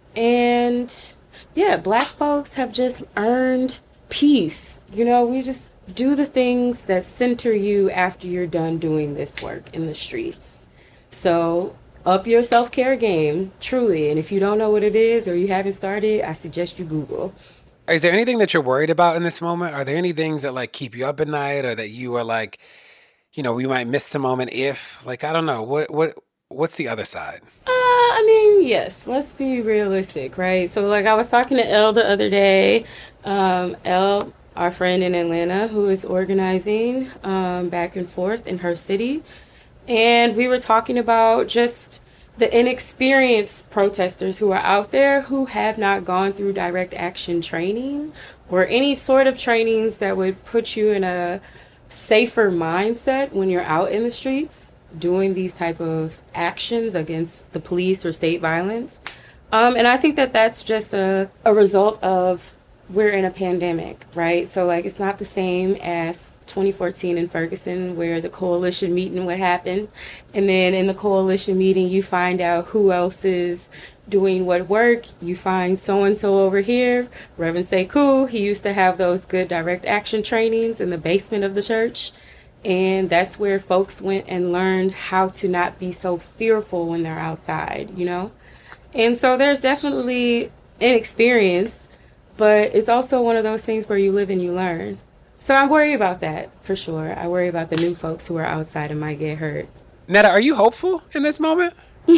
And yeah, Black folks have just earned peace. You know, we just do the things that center you after you're done doing this work in the streets. So up your self-care game, truly. And if you don't know what it is or you haven't started, I suggest you Google. Is there anything that you're worried about in this moment? Are there any things that, like, keep you up at night, or that you are like, you know, we might miss the moment if, like, I don't know, what what what's the other side? Uh, I mean, yes, let's be realistic, right? So, like, I was talking to Elle the other day. Um, Elle, our friend in Atlanta, who is organizing um, back and forth in her city. And we were talking about just the inexperienced protesters who are out there who have not gone through direct action training or any sort of trainings that would put you in a safer mindset when you're out in the streets doing these type of actions against the police or state violence. Um, and I think that that's just a, a result of we're in a pandemic, right? So, like, it's not the same as twenty fourteen in Ferguson, where the coalition meeting would happen. And then in the coalition meeting, you find out who else is doing what work. You find so-and-so over here, Reverend Sekou. He used to have those good direct action trainings in the basement of the church. And that's where folks went and learned how to not be so fearful when they're outside, you know? And so there's definitely inexperience, but it's also one of those things where you live and you learn. So I'm worried about that, for sure. I worry about the new folks who are outside and might get hurt. Netta, are you hopeful in this moment?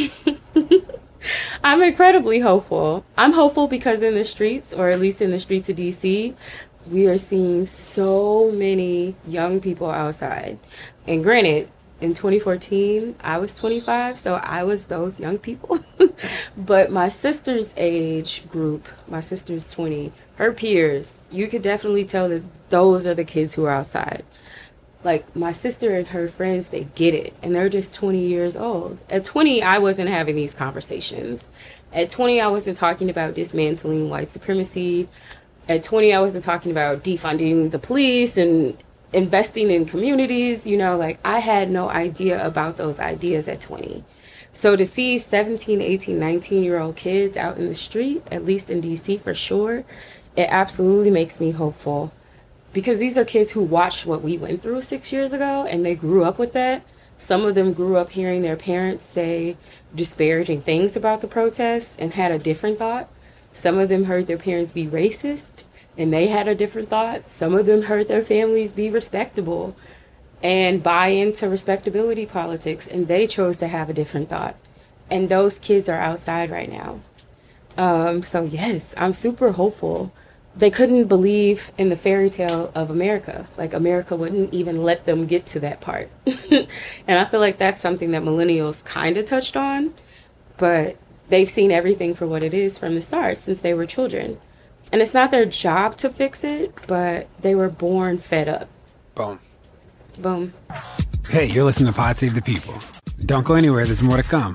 I'm incredibly hopeful. I'm hopeful because in the streets, or at least in the streets of D C, we are seeing so many young people outside. And granted, in twenty fourteen, I was twenty-five, so I was those young people. But my sister's age group, my sister's twenty, her peers, you could definitely tell that those are the kids who are outside. Like, my sister and her friends, they get it, and they're just twenty years old. At twenty, I wasn't having these conversations. At twenty, I wasn't talking about dismantling white supremacy. At twenty, I wasn't talking about defunding the police and investing in communities. You know, like, I had no idea about those ideas at twenty. So to see seventeen, eighteen, nineteen-year-old kids out in the street, at least in D C for sure, it absolutely makes me hopeful. Because these are kids who watched what we went through six years ago, and they grew up with that. Some of them grew up hearing their parents say disparaging things about the protests and had a different thought. Some of them heard their parents be racist, and they had a different thought. Some of them heard their families be respectable and buy into respectability politics, and they chose to have a different thought. And those kids are outside right now. Um, so yes, I'm super hopeful. They couldn't believe in the fairy tale of America. Like, America wouldn't even let them get to that part. And I feel like that's something that millennials kind of touched on, but they've seen everything for what it is from the start since they were children. And it's not their job to fix it, but they were born fed up. Boom. Boom. Hey, you're listening to Pod Save the People. Don't go anywhere. There's more to come.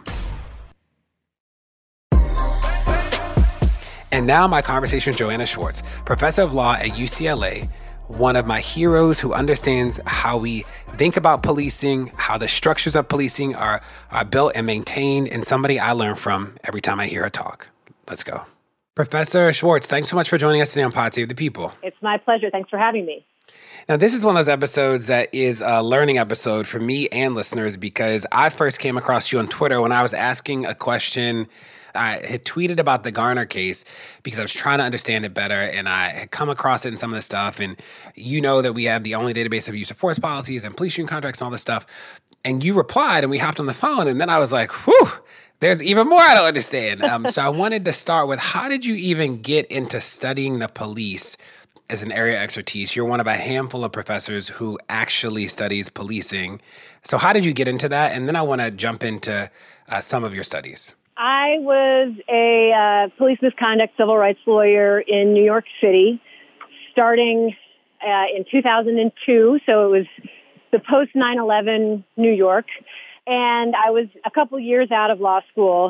And now my conversation with Joanna Schwartz, professor of law at U C L A, one of my heroes who understands how we think about policing, how the structures of policing are, are built and maintained, and somebody I learn from every time I hear her talk. Let's go. Professor Schwartz, thanks so much for joining us today on Pod Save the People. It's my pleasure. Thanks for having me. Now, this is one of those episodes that is a learning episode for me and listeners because I first came across you on Twitter when I was asking a question. I had tweeted about the Garner case because I was trying to understand it better, and I had come across it in some of the stuff. And you know that we have the only database of use of force policies and police union contracts and all this stuff. And you replied, and we hopped on the phone, and then I was like, whew, there's even more I don't understand. Um, so I wanted to start with, how did you even get into studying the police as an area of expertise? You're one of a handful of professors who actually studies policing. So how did you get into that? And then I want to jump into uh, some of your studies. I was a uh, police misconduct civil rights lawyer in New York City starting uh, in two thousand two. So it was the post nine eleven New York. And I was a couple years out of law school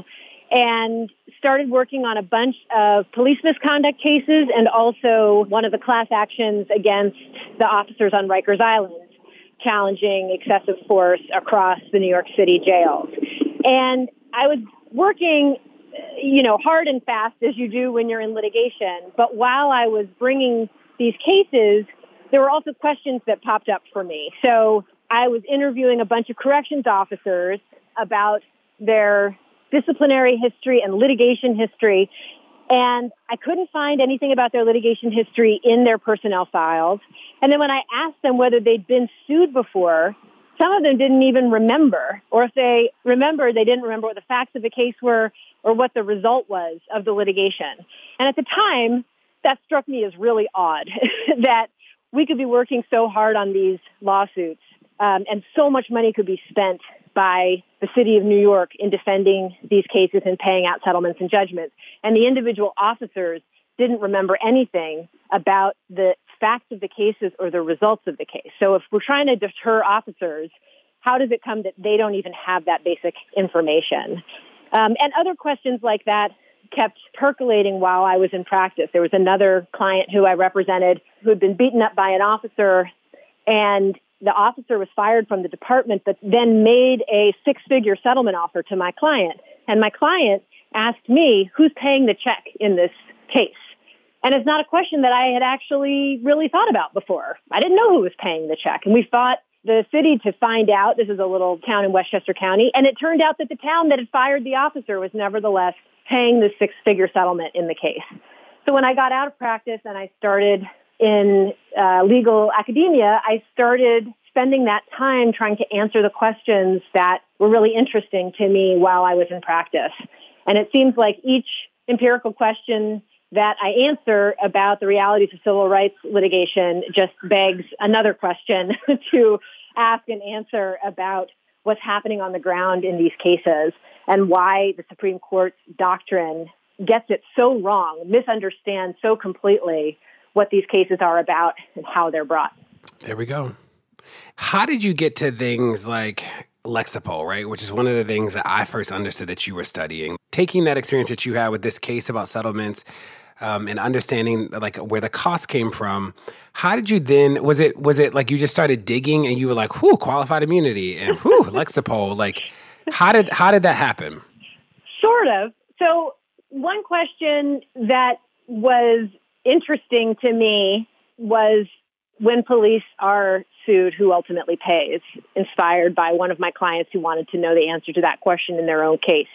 and started working on a bunch of police misconduct cases and also one of the class actions against the officers on Rikers Island, challenging excessive force across the New York City jails. And I was working, you know, hard and fast as you do when you're in litigation. But while I was bringing these cases, there were also questions that popped up for me. So I was interviewing a bunch of corrections officers about their disciplinary history and litigation history. And I couldn't find anything about their litigation history in their personnel files. And then when I asked them whether they'd been sued before, some of them didn't even remember, or if they remembered, they didn't remember what the facts of the case were or what the result was of the litigation. And at the time, that struck me as really odd, that we could be working so hard on these lawsuits, um, and so much money could be spent by the city of New York in defending these cases and paying out settlements and judgments. And the individual officers didn't remember anything about the facts of the cases or the results of the case. So if we're trying to deter officers, how does it come that they don't even have that basic information? Um, and other questions like that kept percolating while I was in practice. There was another client who I represented who had been beaten up by an officer, and the officer was fired from the department, but then made a six-figure settlement offer to my client. And my client asked me, who's paying the check in this case? And it's not a question that I had actually really thought about before. I didn't know who was paying the check. And we fought the city to find out. This is a little town in Westchester County. And it turned out that the town that had fired the officer was nevertheless paying the six-figure settlement in the case. So when I got out of practice and I started in uh, legal academia, I started spending that time trying to answer the questions that were really interesting to me while I was in practice. And it seems like each empirical question that I answer about the realities of civil rights litigation just begs another question to ask and answer about what's happening on the ground in these cases and why the Supreme Court's doctrine gets it so wrong, misunderstands so completely what these cases are about and how they're brought. There we go. How did you get to things like Lexipol, right? Which is one of the things that I first understood that you were studying. Taking that experience that you had with this case about settlements um, and understanding like where the cost came from, how did you then, was it was it like you just started digging and you were like, whew, qualified immunity and whew, Lexipol, like How did how did that happen? Sort of. So one question that was interesting to me was when police are sued, who ultimately pays, inspired by one of my clients who wanted to know the answer to that question in their own case.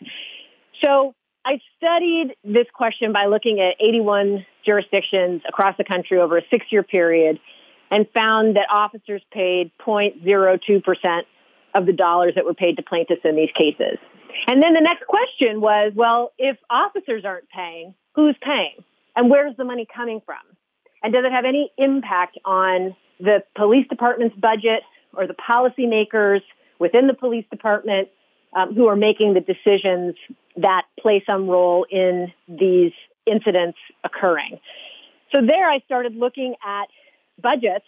So I studied this question by looking at eighty-one jurisdictions across the country over a six-year period and found that officers paid zero point zero two percent of the dollars that were paid to plaintiffs in these cases. And then the next question was, well, if officers aren't paying, who's paying? And where's the money coming from? And does it have any impact on the police department's budget or the policymakers within the police department um, who are making the decisions that play some role in these incidents occurring? So there I started looking at budgets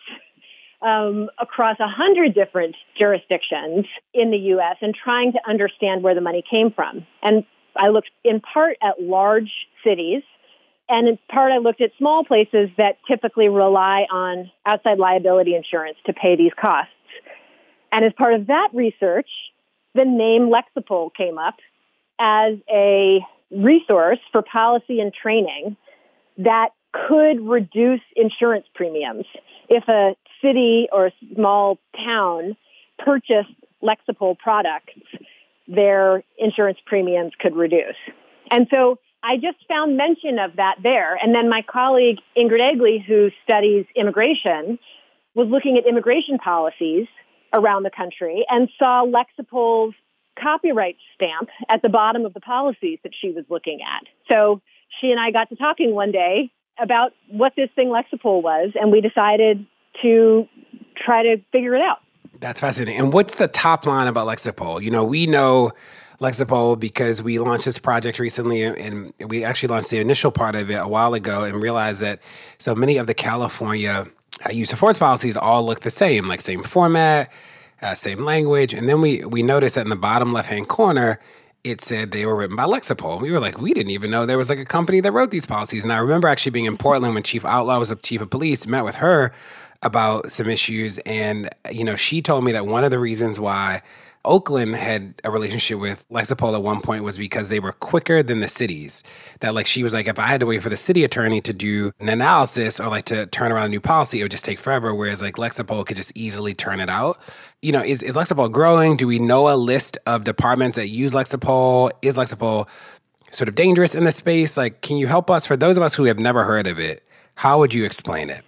um, across a hundred different jurisdictions in the U S and trying to understand where the money came from. And I looked in part at large cities, and in part I looked at small places that typically rely on outside liability insurance to pay these costs. And as part of that research, the name Lexipol came up as a resource for policy and training that could reduce insurance premiums. If a city or a small town purchased Lexipol products, their insurance premiums could reduce. And so I just found mention of that there. And then my colleague, Ingrid Egley, who studies immigration, was looking at immigration policies around the country and saw Lexipol's copyright stamp at the bottom of the policies that she was looking at. So she and I got to talking one day about what this thing Lexipol was, and we decided to try to figure it out. That's fascinating. And what's the top line about Lexipol? You know, we know Lexipol because we launched this project recently, and we actually launched the initial part of it a while ago and realized that so many of the California uh, use of force policies all look the same, like same format, uh, same language. And then we, we noticed that in the bottom left-hand corner, it said they were written by Lexipol. We were like, we didn't even know there was like a company that wrote these policies. And I remember actually being in Portland when Chief Outlaw was a chief of police, met with her about some issues. And, you know, she told me that one of the reasons why Oakland had a relationship with Lexipol at one point was because they were quicker than the cities. That like, she was like, if I had to wait for the city attorney to do an analysis or like to turn around a new policy, it would just take forever. Whereas like Lexipol could just easily turn it out. You know, is, is Lexipol growing? Do we know a list of departments that use Lexipol? Is Lexipol sort of dangerous in the space? Like, can you help us? For those of us who have never heard of it, how would you explain it?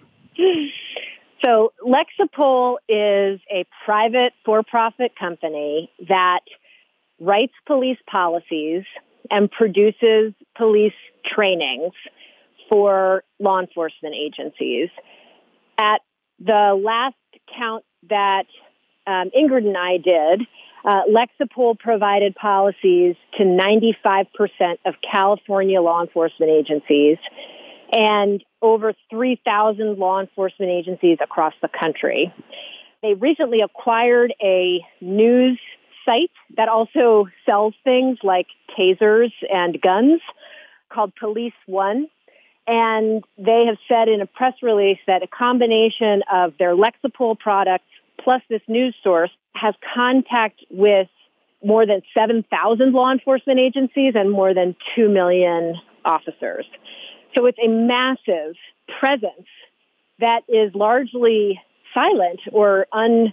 So Lexipol is a private for-profit company that writes police policies and produces police trainings for law enforcement agencies. At the last count that um, Ingrid and I did, uh, Lexipol provided policies to ninety-five percent of California law enforcement agencies and over three thousand law enforcement agencies across the country. They recently acquired a news site that also sells things like tasers and guns called Police One. And they have said in a press release that a combination of their Lexipol products plus this news source has contact with more than seven thousand law enforcement agencies and more than two million officers. So it's a massive presence that is largely silent or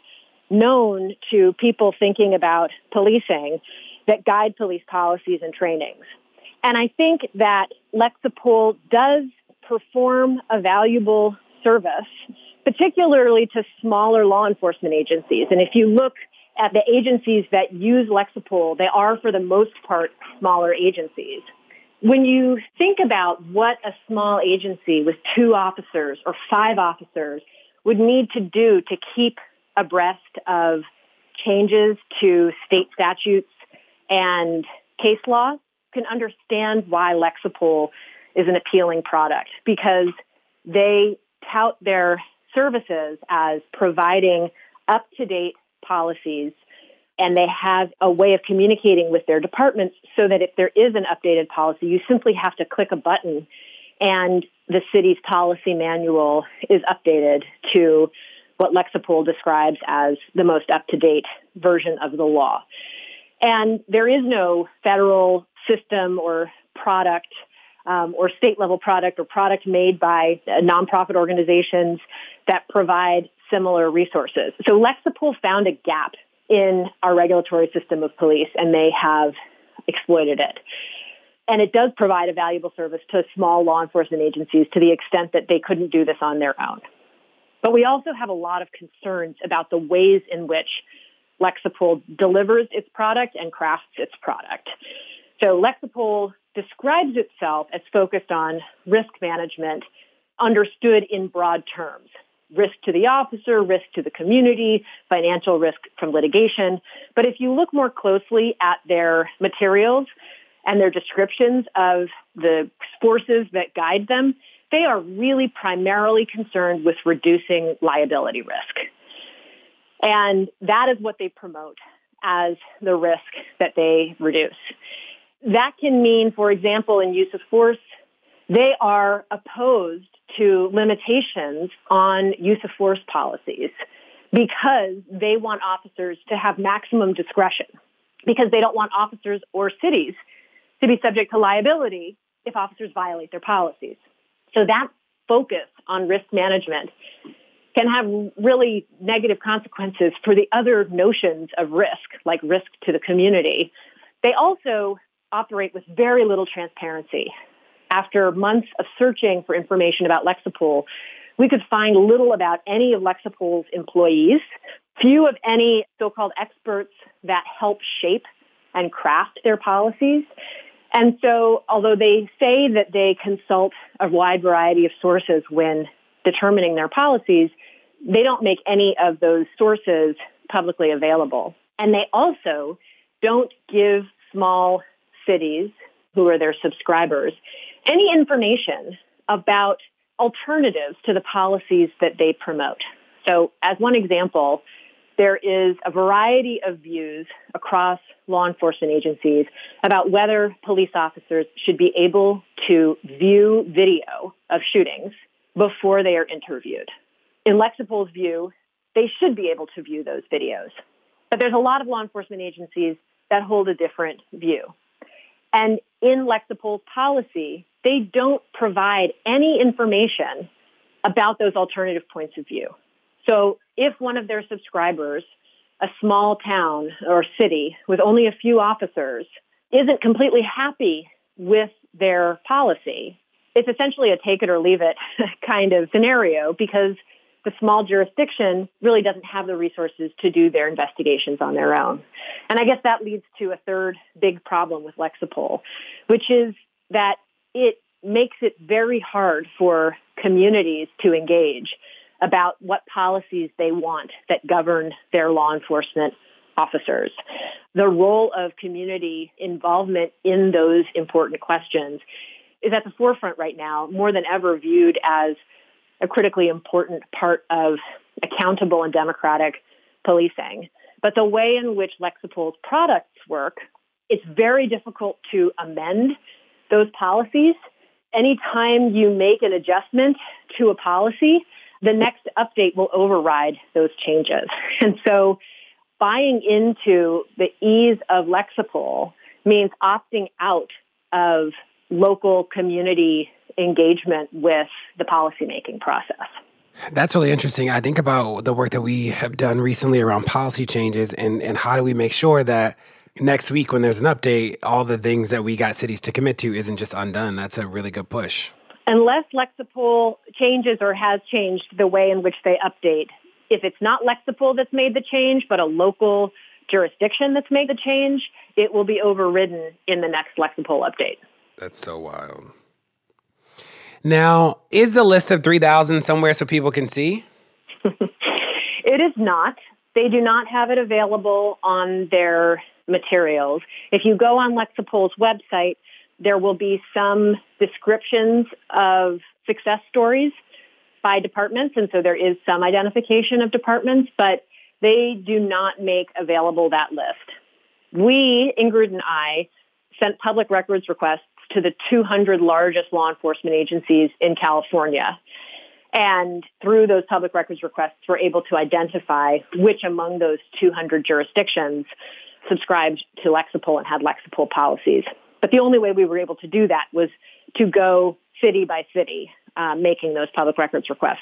unknown to people thinking about policing that guide police policies and trainings. And I think that Lexipol does perform a valuable service, particularly to smaller law enforcement agencies. And if you look at the agencies that use Lexipol, they are, for the most part, smaller agencies. When you think about what a small agency with two officers or five officers would need to do to keep abreast of changes to state statutes and case law, you can understand why Lexipol is an appealing product, because they tout their services as providing up-to-date policies, and they have a way of communicating with their departments so that if there is an updated policy, you simply have to click a button and the city's policy manual is updated to what Lexipol describes as the most up-to-date version of the law. And there is no federal system or product um, or state-level product or product made by uh, nonprofit organizations that provide similar resources. So Lexipol found a gap in our regulatory system of police, and they have exploited it. And it does provide a valuable service to small law enforcement agencies to the extent that they couldn't do this on their own. But we also have a lot of concerns about the ways in which Lexipol delivers its product and crafts its product. So Lexipol describes itself as focused on risk management, understood in broad terms. Risk to the officer, risk to the community, financial risk from litigation. But if you look more closely at their materials and their descriptions of the forces that guide them, they are really primarily concerned with reducing liability risk. And that is what they promote as the risk that they reduce. That can mean, for example, in use of force, they are opposed to limitations on use of force policies because they want officers to have maximum discretion, because they don't want officers or cities to be subject to liability if officers violate their policies. So that focus on risk management can have really negative consequences for the other notions of risk, like risk to the community. They also operate with very little transparency. After months of searching for information about Lexipol, we could find little about any of Lexipol's employees, few of any so-called experts that help shape and craft their policies. And so, although they say that they consult a wide variety of sources when determining their policies, they don't make any of those sources publicly available. And they also don't give small cities, who are their subscribers, any information about alternatives to the policies that they promote. So as one example, there is a variety of views across law enforcement agencies about whether police officers should be able to view video of shootings before they are interviewed. In Lexipol's view, they should be able to view those videos. But there's a lot of law enforcement agencies that hold a different view. And in Lexipol's policy, they don't provide any information about those alternative points of view. So if one of their subscribers, a small town or city with only a few officers, isn't completely happy with their policy, it's essentially a take it or leave it kind of scenario, because the small jurisdiction really doesn't have the resources to do their investigations on their own. And I guess that leads to a third big problem with Lexipol, which is that it makes it very hard for communities to engage about what policies they want that govern their law enforcement officers. The role of community involvement in those important questions is at the forefront right now, more than ever viewed as a critically important part of accountable and democratic policing. But the way in which Lexipol's products work, it's very difficult to amend those policies. Anytime you make an adjustment to a policy, the next update will override those changes. And so buying into the ease of Lexipol means opting out of local community engagement with the policymaking process. That's really interesting. I think about the work that we have done recently around policy changes and, and how do we make sure that next week when there's an update, all the things that we got cities to commit to isn't just undone. That's a really good push. Unless Lexipol changes or has changed the way in which they update, if it's not Lexipol that's made the change, but a local jurisdiction that's made the change, it will be overridden in the next Lexipol update. That's so wild. Now, is the list of three thousand somewhere so people can see? It is not. They do not have it available on their materials. If you go on Lexipol's website, there will be some descriptions of success stories by departments, and so there is some identification of departments, but they do not make available that list. We, Ingrid and I, sent public records requests to the two hundred largest law enforcement agencies in California. And through those public records requests, we're able to identify which among those two hundred jurisdictions subscribed to Lexipol and had Lexipol policies. But the only way we were able to do that was to go city by city, uh, making those public records requests.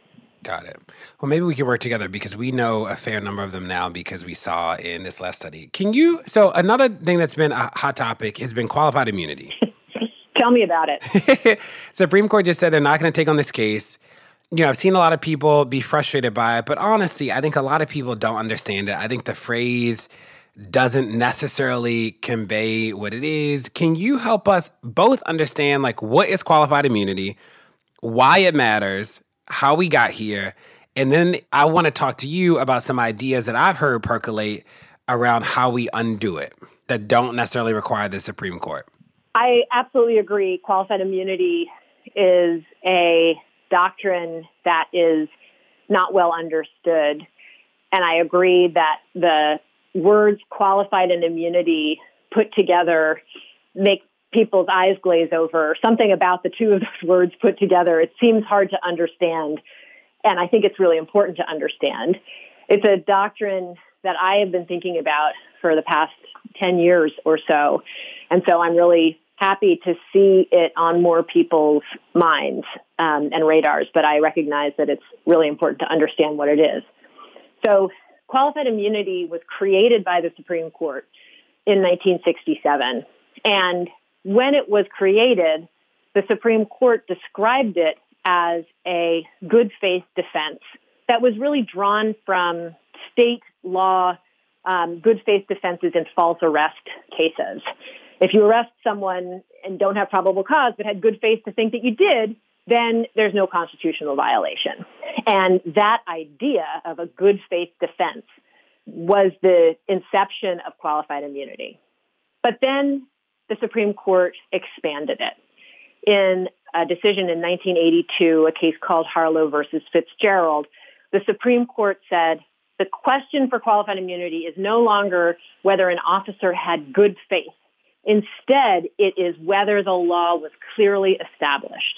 Got it. Well, maybe we can work together because we know a fair number of them now because we saw in this last study. Can you, so another thing that's been a hot topic has been qualified immunity. Tell me about it. Supreme Court just said they're not going to take on this case. You know, I've seen a lot of people be frustrated by it, but honestly, I think a lot of people don't understand it. I think the phrase doesn't necessarily convey what it is. Can you help us both understand, like, what is qualified immunity, why it matters, how we got here, and then I want to talk to you about some ideas that I've heard percolate around how we undo it that don't necessarily require the Supreme Court. I absolutely agree. Qualified immunity is a doctrine that is not well understood. And I agree that the words qualified and immunity put together make people's eyes glaze over. Something about the two of those words put together, it seems hard to understand. And I think it's really important to understand. It's a doctrine that I have been thinking about for the past ten years or so. And so I'm really happy to see it on more people's minds um, and radars. But I recognize that it's really important to understand what it is. So qualified immunity was created by the Supreme Court in nineteen sixty-seven. And when it was created, the Supreme Court described it as a good faith defense that was really drawn from state law um, good faith defenses in false arrest cases. If you arrest someone and don't have probable cause but had good faith to think that you did, then there's no constitutional violation. And that idea of a good faith defense was the inception of qualified immunity. But then the Supreme Court expanded it. In a decision in nineteen eighty-two, a case called Harlow versus Fitzgerald, the Supreme Court said the question for qualified immunity is no longer whether an officer had good faith. Instead, it is whether the law was clearly established.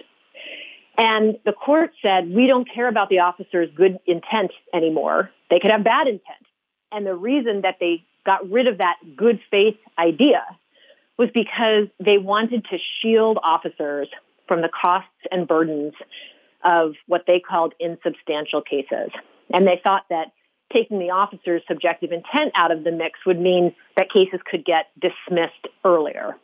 And the court said, we don't care about the officer's good intent anymore. They could have bad intent. And the reason that they got rid of that good faith idea was because they wanted to shield officers from the costs and burdens of what they called insubstantial cases. And they thought that taking the officer's subjective intent out of the mix would mean that cases could get dismissed earlier.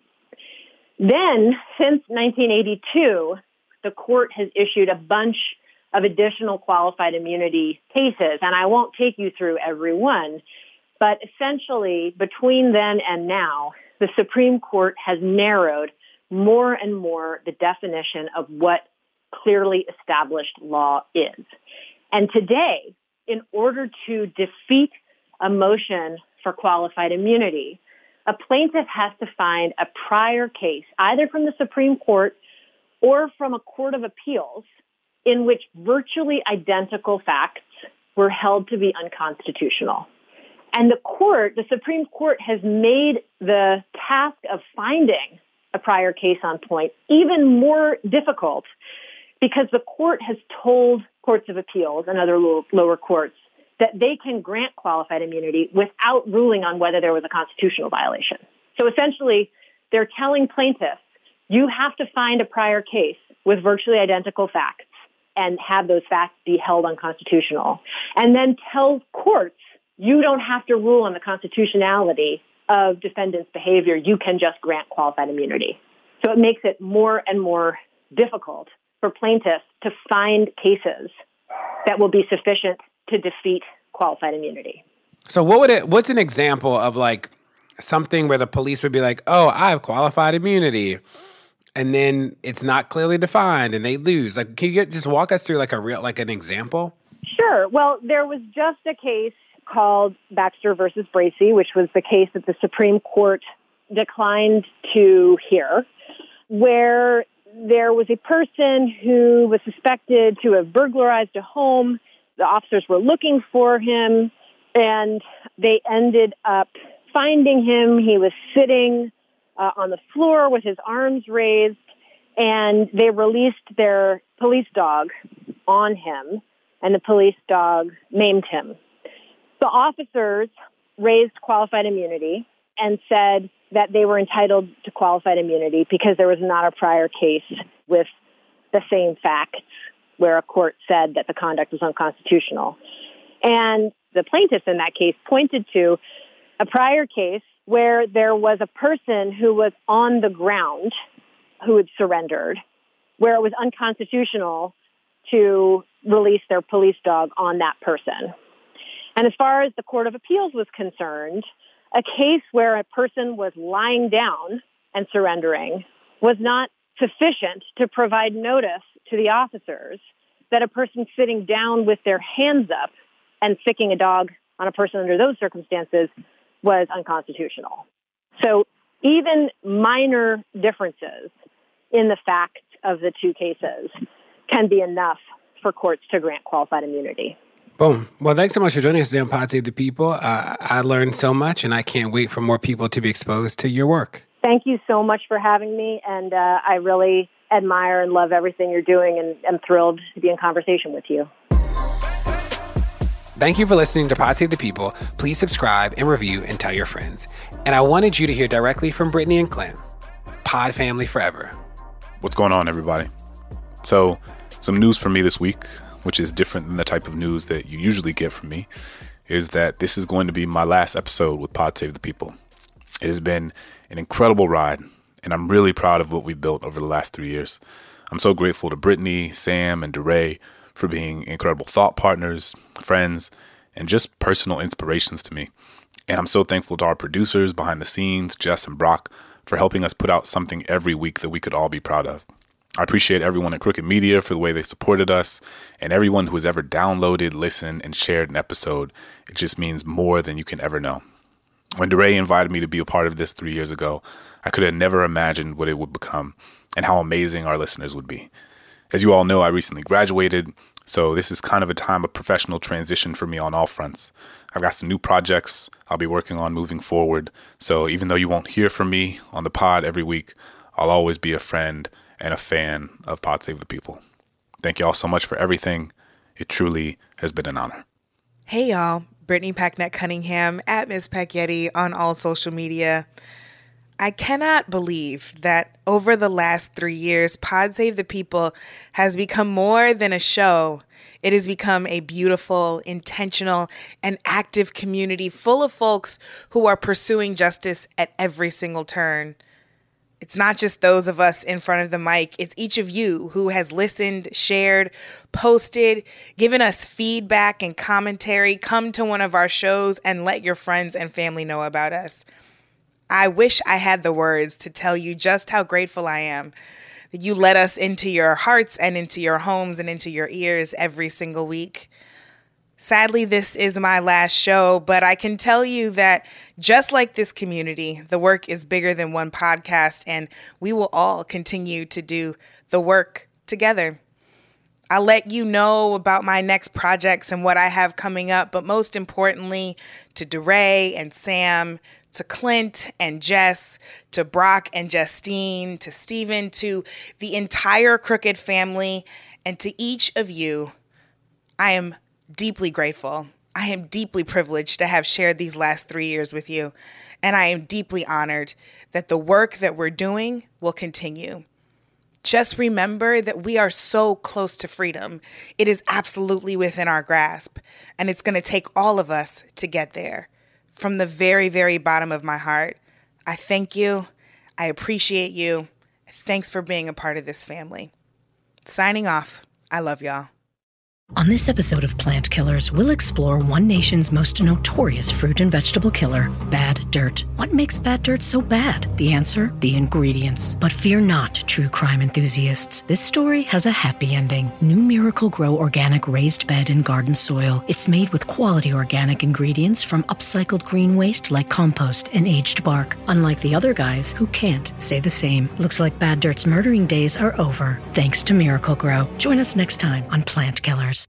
Then, since nineteen eighty-two, the court has issued a bunch of additional qualified immunity cases, and I won't take you through every one, but essentially, between then and now, the Supreme Court has narrowed more and more the definition of what clearly established law is. And today, in order to defeat a motion for qualified immunity, a plaintiff has to find a prior case, either from the Supreme Court or from a court of appeals, in which virtually identical facts were held to be unconstitutional. And the court, the Supreme Court, has made the task of finding a prior case on point even more difficult because the court has told courts of appeals and other lower courts that they can grant qualified immunity without ruling on whether there was a constitutional violation. So essentially, they're telling plaintiffs, you have to find a prior case with virtually identical facts and have those facts be held unconstitutional. And then tell courts, you don't have to rule on the constitutionality of defendants' behavior. You can just grant qualified immunity. So it makes it more and more difficult for plaintiffs to find cases that will be sufficient to defeat qualified immunity. So what would it, what's an example of like something where the police would be like, oh, I have qualified immunity, and then it's not clearly defined and they lose? Like, can you get, just walk us through like a real, like an example? Sure. Well, there was just a case called Baxter versus Bracey, which was the case that the Supreme Court declined to hear, where there was a person who was suspected to have burglarized a home. The officers were looking for him, and they ended up finding him. He was sitting uh, on the floor with his arms raised, and they released their police dog on him, and the police dog maimed him. The officers raised qualified immunity and said that they were entitled to qualified immunity because there was not a prior case with the same facts where a court said that the conduct was unconstitutional. And the plaintiffs in that case pointed to a prior case where there was a person who was on the ground who had surrendered, where it was unconstitutional to release their police dog on that person. And as far as the Court of Appeals was concerned, a case where a person was lying down and surrendering was not sufficient to provide notice to the officers that a person sitting down with their hands up and sicking a dog on a person under those circumstances was unconstitutional. So even minor differences in the facts of the two cases can be enough for courts to grant qualified immunity. Boom. Well, thanks so much for joining us today on Pod Save the People. Uh, I learned so much, and I can't wait for more people to be exposed to your work. Thank you so much for having me, and uh, I really admire and love everything you're doing, and I'm thrilled to be in conversation with you. Thank you for listening to Pod Save the People. Please subscribe and review and tell your friends. And I wanted you to hear directly from Brittany and Clint. Pod family forever. What's going on, everybody? So, some news for me this week, which is different than the type of news that you usually get from me, is that this is going to be my last episode with Pod Save the People. It has been an incredible ride, and I'm really proud of what we've built over the last three years. I'm so grateful to Brittany, Sam, and DeRay for being incredible thought partners, friends, and just personal inspirations to me. And I'm so thankful to our producers behind the scenes, Jess and Brock, for helping us put out something every week that we could all be proud of. I appreciate everyone at Crooked Media for the way they supported us, and everyone who has ever downloaded, listened, and shared an episode. It just means more than you can ever know. When DeRay invited me to be a part of this three years ago, I could have never imagined what it would become and how amazing our listeners would be. As you all know, I recently graduated, so this is kind of a time of professional transition for me on all fronts. I've got some new projects I'll be working on moving forward, so even though you won't hear from me on the pod every week, I'll always be a friend and a fan of Pod Save the People. Thank you all so much for everything. It truly has been an honor. Hey y'all, Brittany Packnett Cunningham at Miz Pacyetti on all social media. I cannot believe that over the last three years, Pod Save the People has become more than a show. It has become a beautiful, intentional, and active community full of folks who are pursuing justice at every single turn. It's not just those of us in front of the mic. It's each of you who has listened, shared, posted, given us feedback and commentary. Come to one of our shows and let your friends and family know about us. I wish I had the words to tell you just how grateful I am that you let us into your hearts and into your homes and into your ears every single week. Sadly, this is my last show, but I can tell you that just like this community, the work is bigger than one podcast, and we will all continue to do the work together. I'll let you know about my next projects and what I have coming up, but most importantly, to DeRay and Sam, to Clint and Jess, to Brock and Justine, to Steven, to the entire Crooked family, and to each of you, I am deeply grateful. I am deeply privileged to have shared these last three years with you, and I am deeply honored that the work that we're doing will continue. Just remember that we are so close to freedom. It is absolutely within our grasp, and it's going to take all of us to get there. From the very, very bottom of my heart, I thank you. I appreciate you. Thanks for being a part of this family. Signing off. I love y'all. On this episode of Plant Killers, we'll explore one nation's most notorious fruit and vegetable killer, bad dirt. What makes bad dirt so bad? The answer? The ingredients. But fear not, true crime enthusiasts. This story has a happy ending. New Miracle-Gro Organic Raised Bed and Garden Soil. It's made with quality organic ingredients from upcycled green waste like compost and aged bark. Unlike the other guys who can't say the same. Looks like bad dirt's murdering days are over, thanks to Miracle-Gro. Join us next time on Plant Killers.